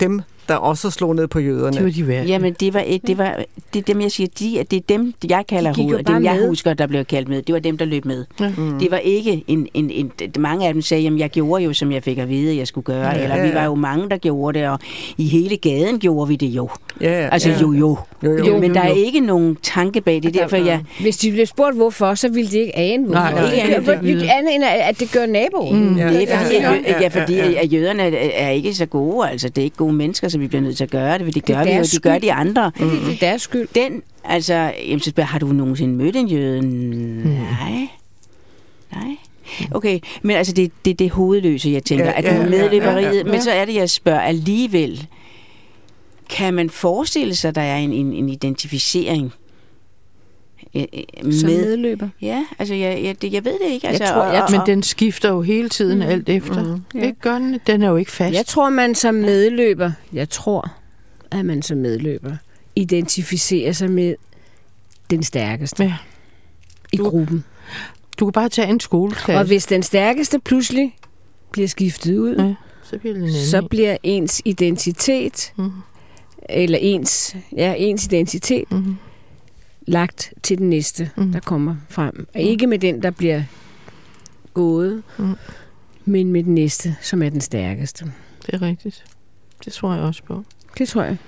der også slog ned på jøderne. Det var de værste. Jamen, det var, et, det var det er dem, jeg siger, de, det er dem, jeg kalder De gik jo hoveder, bare dem jeg med. husker, der blev kaldt med. Det var dem, der løb med. Ja. Mm. Det var ikke en, en, en, mange af dem sagde, jamen jeg gjorde jo, som jeg fik at vide, jeg skulle gøre, Ja, eller ja, vi ja. var jo mange, der gjorde det, og i hele gaden gjorde vi det jo. Ja, ja, Altså ja. jo, jo. Jo, jo, jo men jo, der er jo. ikke nogen tanke bag det, derfor jeg... Hvis de blev spurgt hvorfor, så ville de ikke ane hvorfor. Nej, nej, ikke ikke ane, ane det. Andet end at det gør naboen. Mm. Ja, Det er fordi, ja, ja, ja, ja, fordi ja, ja. at jøderne er, er ikke så gode, altså det er ikke gode mennesker, så vi bliver nødt til at gøre det, for det gør Det er vi jo, deres det gør skyld. de andre. Mm. Det er deres skyld. Den, altså, jamen, så spørger, har du nogensinde mødt en jøde? Nej. Nej. Okay, men altså det er det, det hovedløse, jeg tænker, Ja, at ja, du er ja, medløberiet, ja, ja. men så er det, jeg spørger alligevel, kan man forestille sig, at der er en, en, en identificering øh, øh, Som med... medløber. Ja, altså jeg, jeg, det, jeg ved det ikke. Altså, Jeg tror, og, jeg- og, Men og, den skifter jo hele tiden mm. alt efter. Mm. Mm. Ja. Ikke gør den? Den er jo ikke fast. Jeg tror, man som medløber, jeg tror, at man som medløber identificerer sig med den stærkeste Ja. i Du- gruppen. Du kan bare tage en skoleklasse. Og hvis den stærkeste pludselig bliver skiftet ud, Ja, så bliver det en anden. så bliver ens identitet, Mm. eller ens, ja, ens identitet, Mm. lagt til den næste, Mm. der kommer frem. Og ikke med den, der bliver gået, Mm. men med den næste, som er den stærkeste. Det er rigtigt. Det tror jeg også på. Det tror jeg.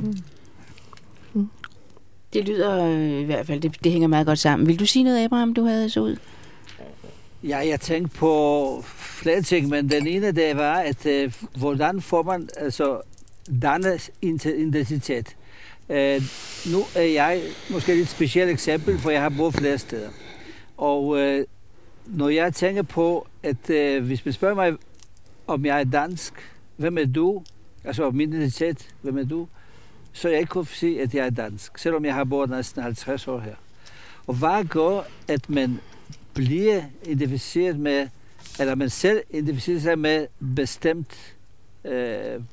det lyder øh, i hvert fald, det, det hænger meget godt sammen. Vil du sige noget, Abraham, du havde så ud? Ja, jeg tænkte på flere ting, men den ene det var, at øh, hvordan får man altså danne identitet. Øh, nu er jeg måske et specielt eksempel, for jeg har boet flere steder. Og øh, når jeg tænker på, at øh, hvis man spørger mig, om jeg er dansk, hvem er du? Altså min identitet, hvem er du? Så jeg ikke kunne sige, at jeg er dansk, selvom jeg har boet næsten halvtreds år her. Og hvad gør, at man bliver identificeret med, eller man selv identificerer sig med bestemt øh,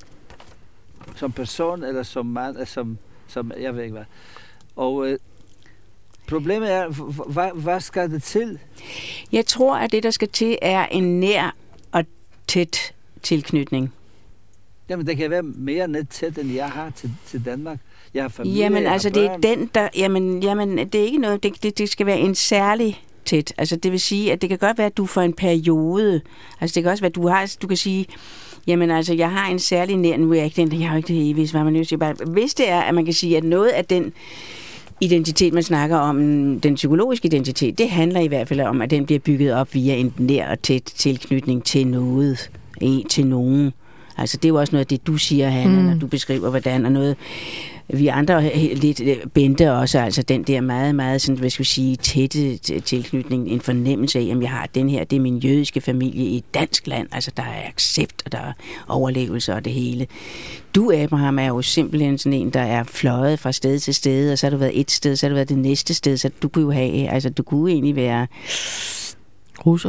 som person, eller som mand, eller som, som jeg ved ikke hvad. Og øh, problemet er, hvad, hvad skal det til? Jeg tror, at det, der skal til, er en nær og tæt tilknytning. Jamen, det kan være mere net tæt, end jeg har til, til Danmark. Jeg har familie, Jamen, jeg altså, har det er børn. den, der... Jamen, jamen, det er ikke noget... Det, det, det skal være en særlig tæt. Altså, det vil sige, at det kan godt være, at du for en periode... Altså, det kan også være, at du har... Du kan sige... Jamen, altså, jeg har en særlig nær... Nu er jeg ikke den, jeg har jo ikke det evige, hvad man jo siger. Bare, hvis det er, at man kan sige, at noget af den identitet, man snakker om, den psykologiske identitet, det handler i hvert fald om, at den bliver bygget op via en nær og tæt tilknytning til noget. En til nogen. Altså, det er jo også noget af det, du siger, Hanna, mm. når du beskriver, hvordan og noget... Vi andre lidt Bente også, altså den der meget, meget sådan, hvad skal vi sige, tætte tilknytning, en fornemmelse af, at jeg har den her, det er min jødiske familie i et dansk land, altså der er accept, og der er overlevelse og det hele. Du, Abraham, er jo simpelthen sådan en, der er fløjet fra sted til sted, og så har du været et sted, så har du været det næste sted, så du kunne jo have, altså du kunne egentlig være... Russer.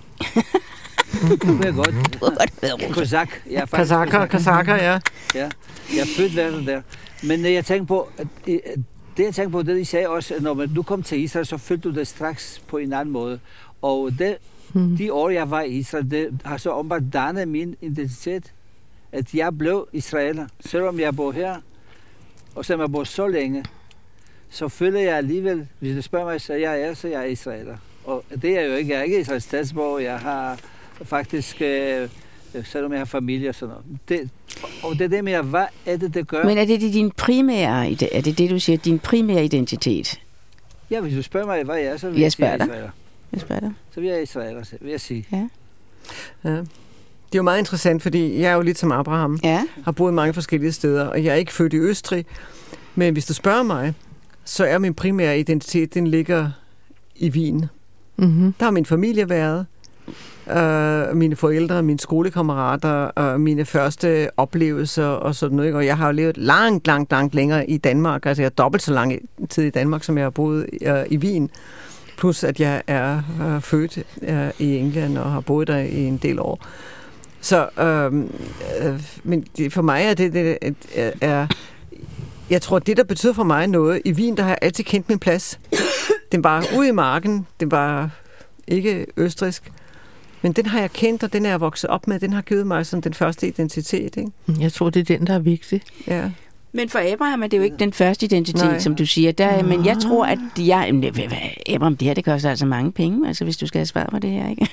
Det kunne jeg godt. Kozak. Jeg er faktisk Kazakker, kazakker, ja. Ja, jeg er født der, der. Men øh, jeg tænker på, at, øh, det jeg tænker på, det de sagde også, at når man, du kom til Israel, så følte du det straks på en anden måde. Og det, hmm. de år, jeg var i Israel, det har så omvendt dannet min identitet, at jeg blev israeler. Selvom jeg bor her, og selvom jeg bor så længe, så føler jeg alligevel, hvis du spørger mig, så jeg er, så jeg er israeler. Og det er jo ikke, jeg er ikke Israels statsborger, jeg har faktisk... Øh, selvom jeg har familie og sådan noget. Det, og det er det med, hvad er det, det gør? Men er det din primære, er det det, du siger, din primære identitet? Ja, hvis du spørger mig, hvad jeg er, så vil Jeg jeg, spørger sige dig. israeler. Jeg spørger dig. Så vil jeg israeler, vil jeg sige. Ja. Ja. Det er jo meget interessant, fordi jeg er jo lidt som Abraham. Ja. Har boet mange forskellige steder, og jeg er ikke født i Østrig. Men hvis du spørger mig, så er min primære identitet, den ligger i Wien. Mm-hmm. Der har min familie været. Uh, mine forældre, mine skolekammerater, og mine første oplevelser og sådan noget. Og jeg har jo levet langt, langt, langt længere i Danmark. Altså jeg har dobbelt så lang tid i Danmark, som jeg har boet uh, i Wien. Plus at jeg er uh, født uh, i England og har boet der i en del år. Så, uh, uh, men det, for mig er det, det er, er, jeg tror, det der betyder for mig noget, i Wien, der har jeg altid kendt min plads. Den var ude i marken, den var ikke østrigsk. Men den har jeg kendt, og den er jeg vokset op med. Den har givet mig sådan den første identitet, ikke? Jeg tror, det er den, der er vigtig. Ja. Men for Abraham er det jo ikke den første identitet, Nej. som du siger. Der, men jeg tror, at jeg... Abraham, det her, det koster altså mange penge, altså hvis du skal have svar på det her, ikke?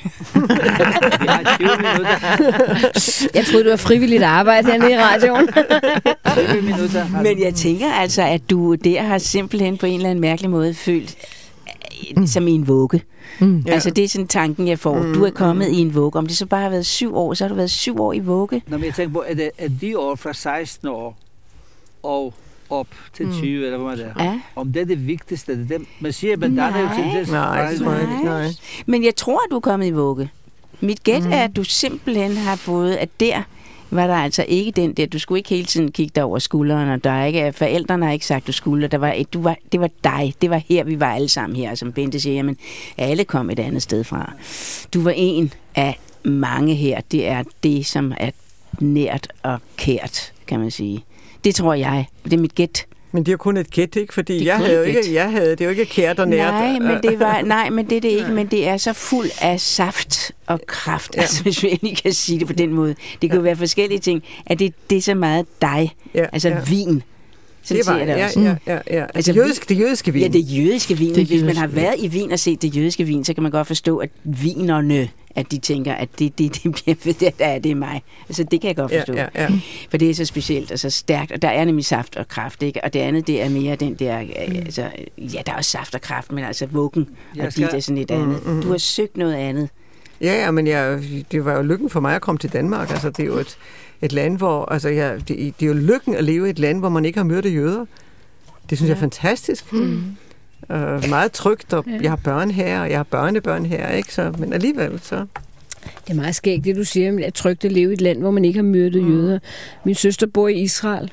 Vi har tyve minutter. Jeg troede, du var frivilligt arbejde hernede i radioen. tyve minutter. Men jeg tænker altså, at du der har simpelthen på en eller anden mærkelig måde følt øh, som i en vugge. Mm. Ja. Altså det er sådan tanken, jeg får. Du er kommet i en vugge. Om det så bare har været syv år, så har du været syv år i vugge. Nå, men jeg tænker på, at, det- at de år fra seksten år og op til tyve, eller hvad det er. Ja. Om det er det vigtigste. Det er det, man siger, men der er jo Nej. tendens. Nej, det tror jeg ikke. Nej. Men jeg tror, at du er kommet i vugge. Mit gæt mm. er, at du simpelthen har fået, at der var der altså ikke den der, du skulle ikke hele tiden kigge dig over skulderen, og der er ikke, forældrene har ikke sagt, du skulle, der var et, du var, det var dig, det var her, vi var alle sammen her, som Bente siger, jamen, alle kom et andet sted fra. Du var en af mange her, det er det, som er nært og kært, kan man sige. Det tror jeg, det er mit gæt. Men det er jo kun et gæt, ikke? Fordi Det er jeg kun havde jo et ikke, gæt. jeg havde, det er jo ikke kært og nært. Nej, men det var, nej, men det er det ikke, men det er så fuld af saft og kraft, ja. Altså hvis vi endelig kan sige det på den måde. Det kan jo være forskellige ting, at det, det er så meget dig, Ja, altså ja. vin. Sådan Det var, siger jeg det ja, også. ja, ja, ja. Altså, Altså, jødiske, det jødiske vin. Ja, det jødiske vin. Det Hvis man jødiske har vin. været i Wien og set det jødiske vin, så kan man godt forstå, at vinerne, at de tænker, at det, det, det bliver ved, det er det er mig. Altså det kan jeg godt ja, forstå. ja, ja. For det er så specielt og så stærkt, og der er nemlig saft og kraft, ikke? Og det andet, det er mere den der, mm. altså, ja, der er også saft og kraft, men altså vuggen, Jeg og skal- dit er sådan et andet. Mm, mm. Du har søgt noget andet. Ja, ja, men jeg, det var jo lykken for mig at komme til Danmark. Altså, det er jo et, et land, hvor... Altså, jeg, det, det er jo lykken at leve i et land, hvor man ikke har myrdet jøder. Det synes ja. jeg er fantastisk. Mm. Uh, meget trygt, og jeg har børn her, og jeg har børnebørn her, ikke? Så, men alligevel, så... Det er meget skægt, det du siger, at det er trygt at leve i et land, hvor man ikke har myrdet mm. jøder. Min søster bor i Israel,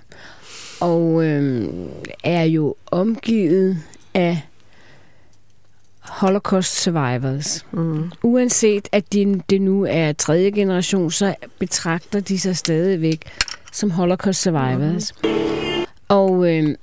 og øh, er jo omgivet af Holocaust survivors. Mm. Uanset at de, det nu er tredje generation, så betragter de sig stadigvæk som Holocaust survivors. Mm. Og, øh,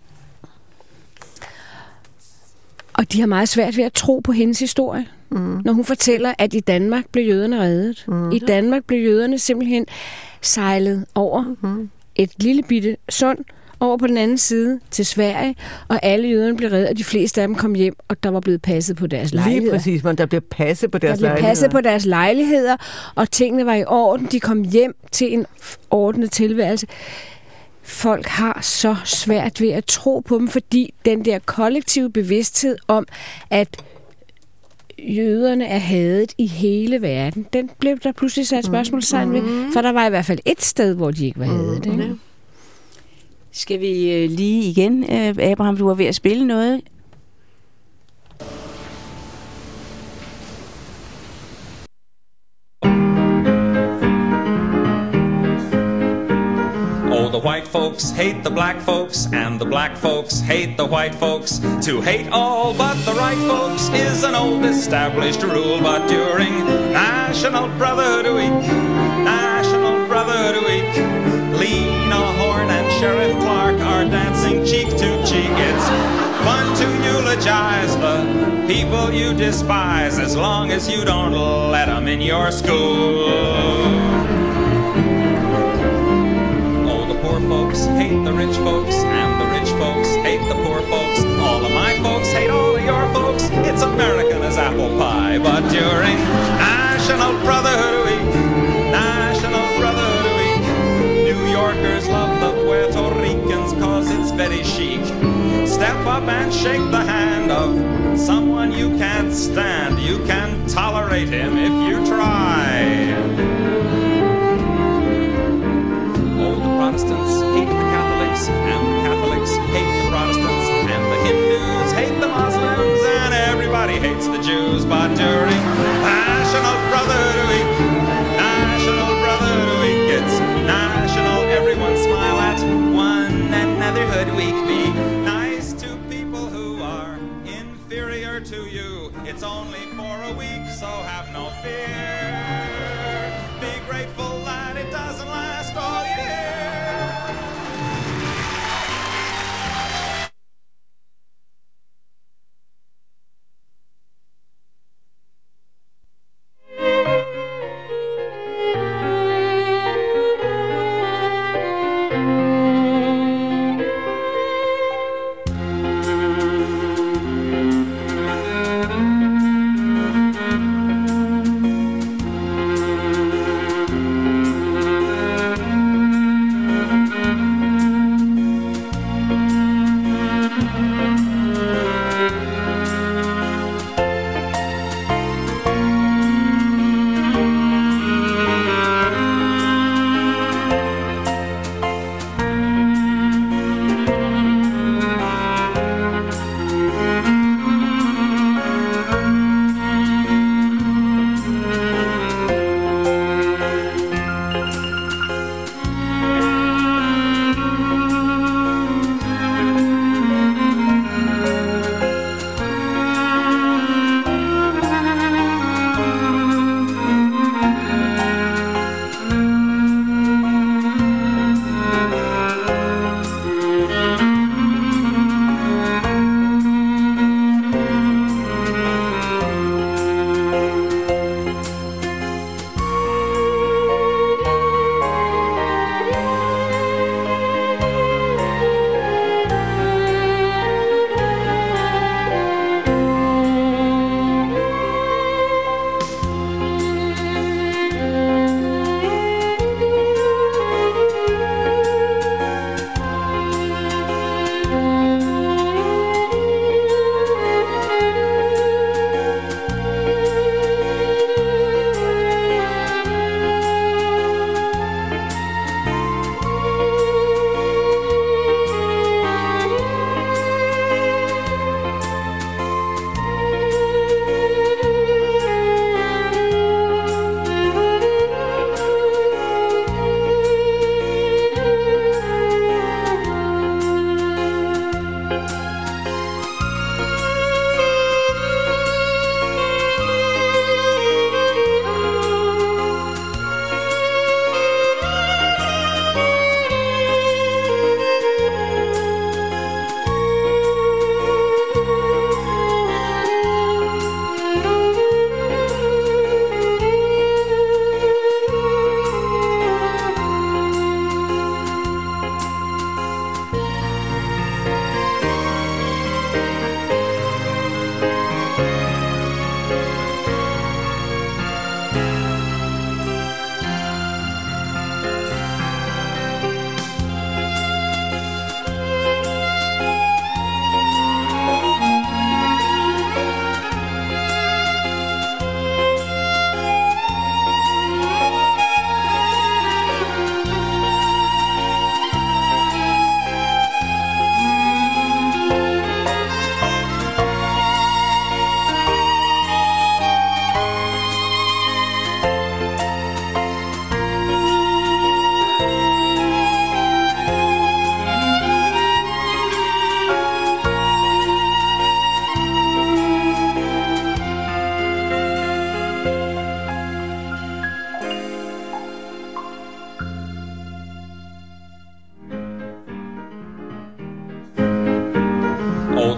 og de har meget svært ved at tro på hendes historie. Mm. Når hun fortæller, at i Danmark blev jøderne reddet. Mm. I Danmark blev jøderne simpelthen sejlet over mm. et lille bitte sund over på den anden side til Sverige, og alle jøderne blev reddet, og de fleste af dem kom hjem, og der var blevet passet på deres lejligheder. Lige præcis, men der bliver passet på deres der blev lejligheder. passet på deres lejligheder, og tingene var i orden. De kom hjem til en ordnet tilværelse. Folk har så svært ved at tro på dem, fordi den der kollektive bevidsthed om, at jøderne er hadet i hele verden, den blev der pludselig sat spørgsmålstegn ved, for der var i hvert fald et sted, hvor de ikke var hadet. Ikke? Skal vi øh, lige igen, øh, Abraham, du var ved at spille noget. Oh, the white folks hate the black folks, and the black folks hate the white folks. To hate all but the right folks is an old established rule, but during National Brotherhood Week, National Brotherhood Week, Lena Horne and Sheriff Clark are dancing cheek to cheek. It's fun to eulogize the people you despise, as long as you don't let them in your school. Poor folks hate the rich folks, and the rich folks hate the poor folks. All of my folks hate all of your folks. It's American as apple pie. But during National Brotherhood Week, National Brotherhood Week, New Yorkers love the Puerto Ricans cause it's very chic. Step up and shake the hand of someone you can't stand. You can tolerate him if you try. Protestants hate the Catholics, and the Catholics hate the Protestants, and the Hindus hate the Muslims, and everybody hates the Jews. But during National Brotherhood Week, National Brotherhood Week, it's national, everyone smile at one another hood week. Be nice to people who are inferior to you. It's only for a week, so have no fear. Be grateful that it doesn't last all year.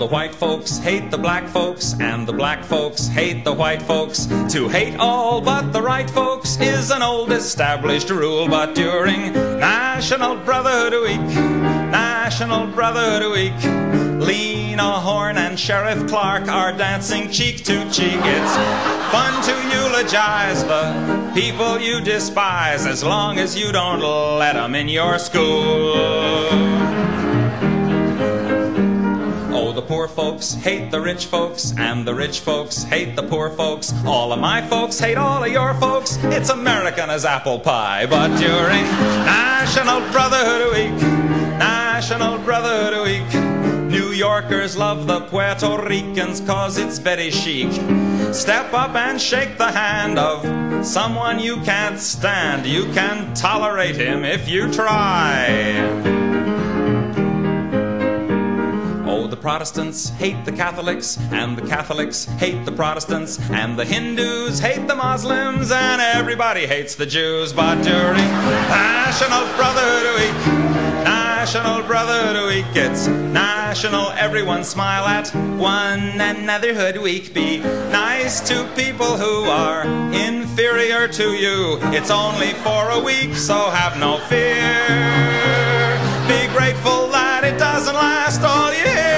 the white folks hate the black folks, and the black folks hate the white folks. To hate all but the right folks is an old established rule, but during National Brotherhood Week, National Brotherhood Week, Lena Horne and Sheriff Clark are dancing cheek to cheek. It's fun to eulogize the people you despise, as long as you don't let them in your school. Oh, the poor folks hate the rich folks, and the rich folks hate the poor folks. All of my folks hate all of your folks. It's American as apple pie. But during National Brotherhood Week, National Brotherhood Week, New Yorkers love the Puerto Ricans 'cause it's very chic. Step up and shake the hand of someone you can't stand. You can tolerate him if you try. Oh, the Protestants hate the Catholics, and the Catholics hate the Protestants, and the Hindus hate the Muslims, and everybody hates the Jews. But during National Brotherhood Week, National Brotherhood Week, it's national, everyone smile at one another hood week. Be nice to people who are inferior to you. It's only for a week, so have no fear. Be grateful that it doesn't last all year.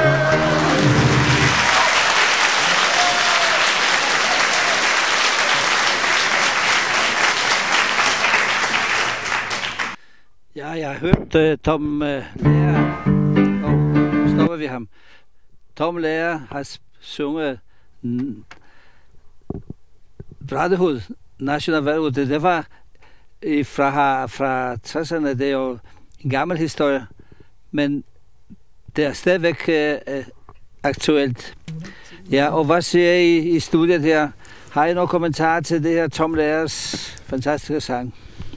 Ja, jeg har hørt uh, Tom uh, Lehrer. Oh, stopper vi ham. Tom Lehrer har sunget n- Brotherhood, National Brotherhood. Det, det var i, fra, fra tresserne, det er jo en gammel historie, men det er stadigvæk uh, uh, aktuelt. Ja, og hvad siger I i studiet her? Har I nogle kommentarer til det her Tom Lehrers fantastiske sang?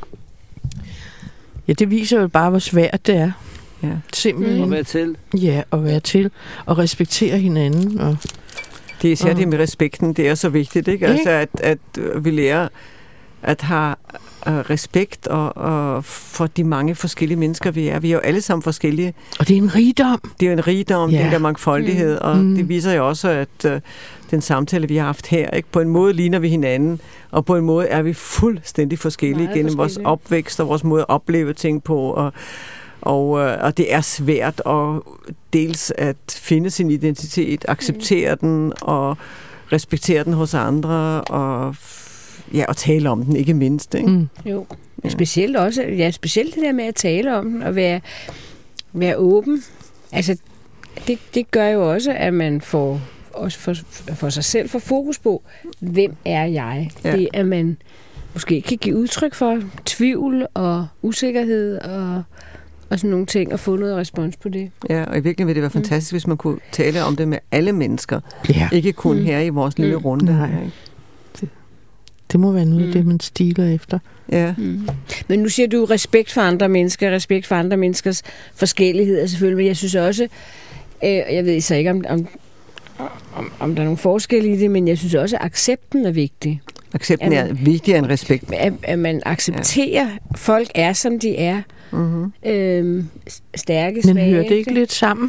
Ja, det viser jo bare, hvor svært det er. Ja. Simpelthen. At være til. Ja, at være til. Og respektere hinanden. Og, Det er især og, det med respekten, det er så vigtigt, ikke? Altså, at, at vi lærer at have uh, respekt og, og for de mange forskellige mennesker, vi er. Vi er jo alle sammen forskellige. Og det er en rigdom. Det er jo en rigdom, Ja. den der mangfoldighed, Mm. og Mm. det viser jo også, at uh, den samtale, vi har haft her, ikke? På en måde ligner vi hinanden, og på en måde er vi fuldstændig forskellige Meget gennem vores forskellige. opvækst og vores måde at opleve ting på, og Og, øh, og det er svært at dels at finde sin identitet, acceptere mm. den og respektere den hos andre og ja, og tale om den, ikke mindst. Ikke? Mm. Jo, specielt også, ja, specielt det der med at tale om den og være, være åben. Altså, det, det gør jo også, at man får også for, for sig selv får fokus på, hvem er jeg? Ja. Det, at man måske kan give udtryk for tvivl og usikkerhed og og sådan nogle ting, og få noget respons på det. Ja, og i virkeligheden vil det være fantastisk, mm. hvis man kunne tale om det med alle mennesker. Ja. Ikke kun mm. her i vores lille Mm. runde. Nej. Det, det må være noget af Mm. det, man stiler efter. Ja. Mm. Men nu siger du respekt for andre mennesker, respekt for andre menneskers forskelligheder selvfølgelig, men jeg synes også, øh, jeg ved så ikke, om, om, om, om der er nogle forskelle i det, men jeg synes også, at accepten er vigtig. Accepten er vigtigere end respekt. At, at man accepterer, ja. Folk er, som de er. Mm-hmm. Øhm, stærke, Men svage. hører det ikke lidt sammen?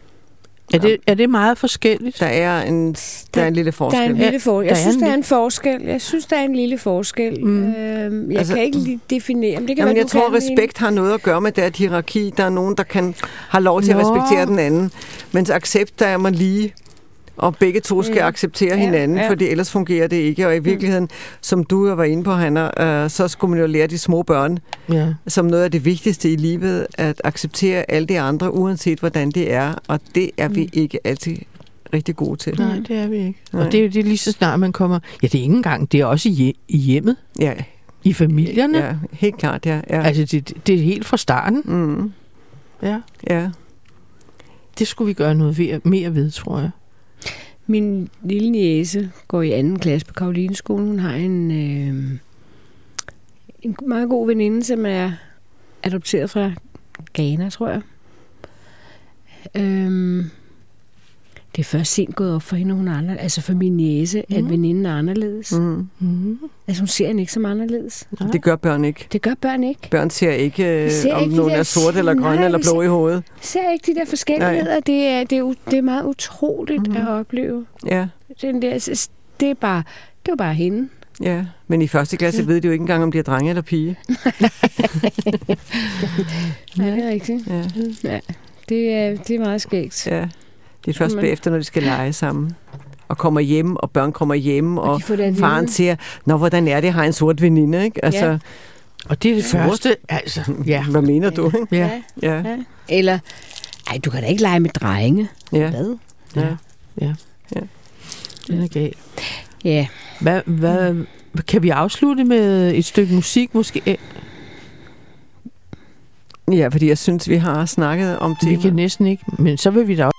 Er det, er det meget forskelligt? Der er en, der er en lille forskel. Der er en lille for... Jeg Der er synes, en der er lille- en forskel. Jeg synes, der er en lille forskel. Mm. Øhm, jeg Altså- kan ikke lige definere, men det kan Jamen, være, jeg du tror, kan, respekt har noget at gøre med det, at hierarki, der er nogen, der kan have lov til at Nå. respektere den anden. Mens accept, der er man lige, og begge to skal Mm. acceptere Ja, hinanden, ja. fordi ellers fungerer det ikke. Og i virkeligheden, som du jo var inde på, Hanna, øh, så skulle man jo lære de små børn, Ja. som noget af det vigtigste i livet, at acceptere alle de andre, uanset hvordan det er. Og det er vi ikke altid rigtig gode til. Nej, det er vi ikke. Nej. Og det er jo det lige så snart man kommer... Ja, det er ikke engang. Det er også i, hje- i hjemmet. Ja, I familierne. ja, helt klart, ja. ja. Altså, det, det er helt fra starten. Mm, Ja. ja. Det skulle vi gøre noget ved, mere ved, tror jeg. Min lille niece går i anden klasse på Karolineskolen. Hun har en, øh, en meget god veninde, som er adopteret fra Ghana, tror jeg. Øhm, det er først sent gået op for hende, hun er anderledes. Altså for min niece, mm. at veninden er anderledes. Mm. Mm. Altså hun ser hende ikke som anderledes. Nej. Det gør børn ikke. Det gør børn ikke. Børn ser ikke, ser om ikke nogen der, er sorte eller grønne nej, eller blå ser, i hovedet. Ser ikke de der forskelligheder. Det er, det, er, det er meget utroligt mm. at opleve. Ja. Den der, det er bare, det er bare hende. Ja, men i første klasse ja. ved de jo ikke engang, om de er drenge eller pige. Nej, det er rigtigt. Ja. Ja, det, er, det er meget skægt. Ja, det er først man... bagefter, når de skal lege sammen. Og kommer hjem, og børn kommer hjem, og, og faren siger, nå, hvordan er det, jeg har en sort veninde, ikke? Altså, ja. Og det er det første, altså, ja. Hvad mener du, ikke? Ja. Ja. Ja. Eller, ej, du kan da ikke lege med drenge. Ja. Hvad? Ja. Ja. Ja. Ja. Den er galt. Ja. Hvad, hvad, kan vi afslutte med et stykke musik, måske? Ja, fordi jeg synes, vi har snakket om det. Vi kan næsten ikke, men så vil vi da.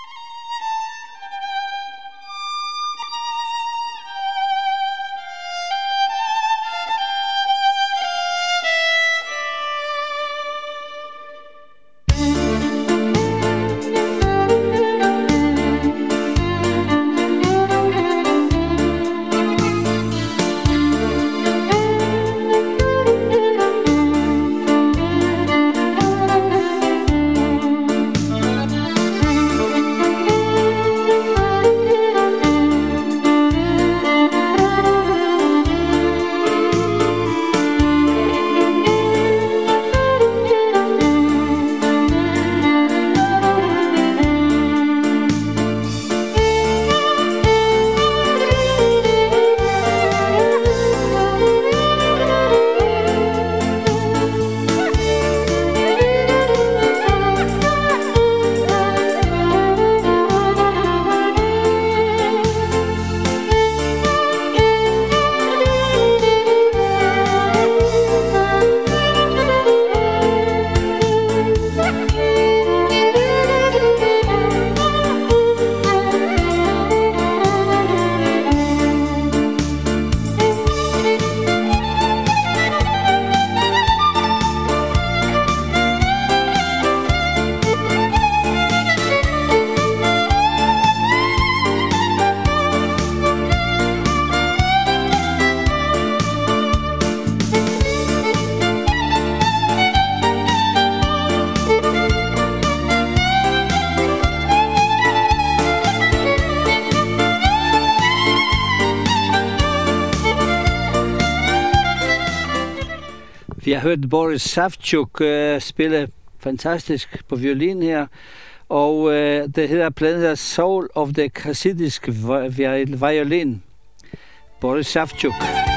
Vi har hørt Boris Savchuk uh, spille fantastisk på violin her, og uh, det hedder pladen hedder Soul of the Hasidisk Violin. Boris Savchuk.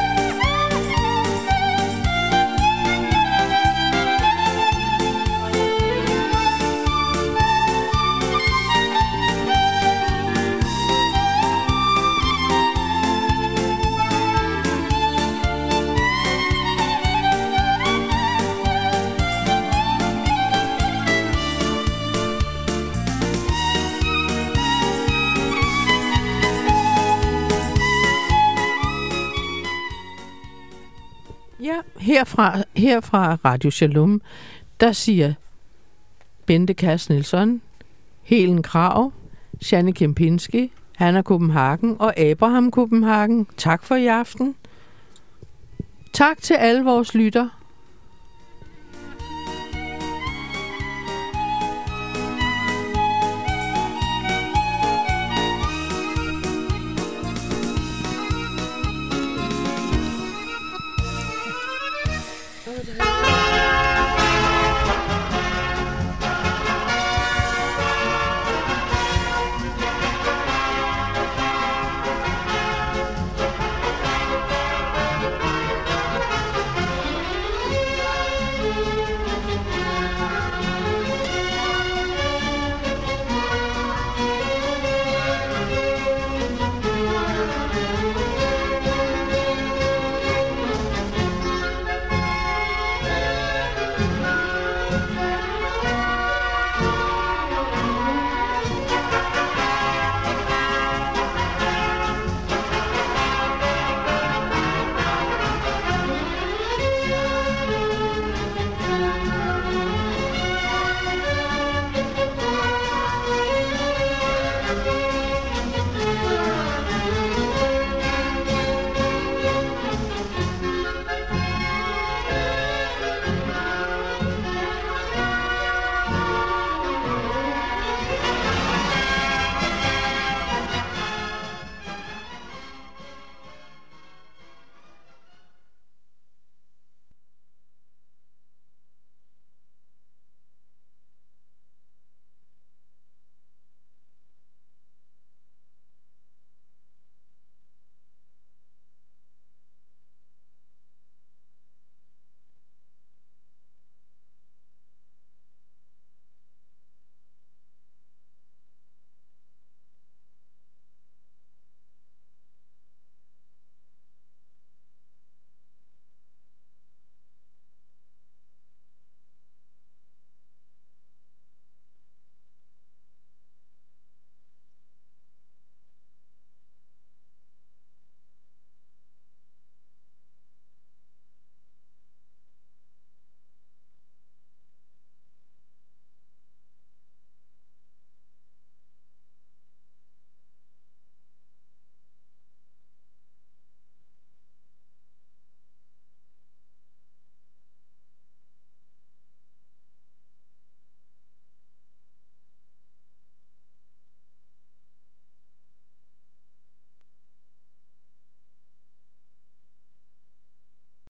Herfra, herfra Radio Shalom, der siger Bente Kast Nielsen, Helen Krag, Janne Kempinski, Hanna Kopenhagen og Abraham Kopenhagen. Tak for i aften. Tak til alle vores lytter.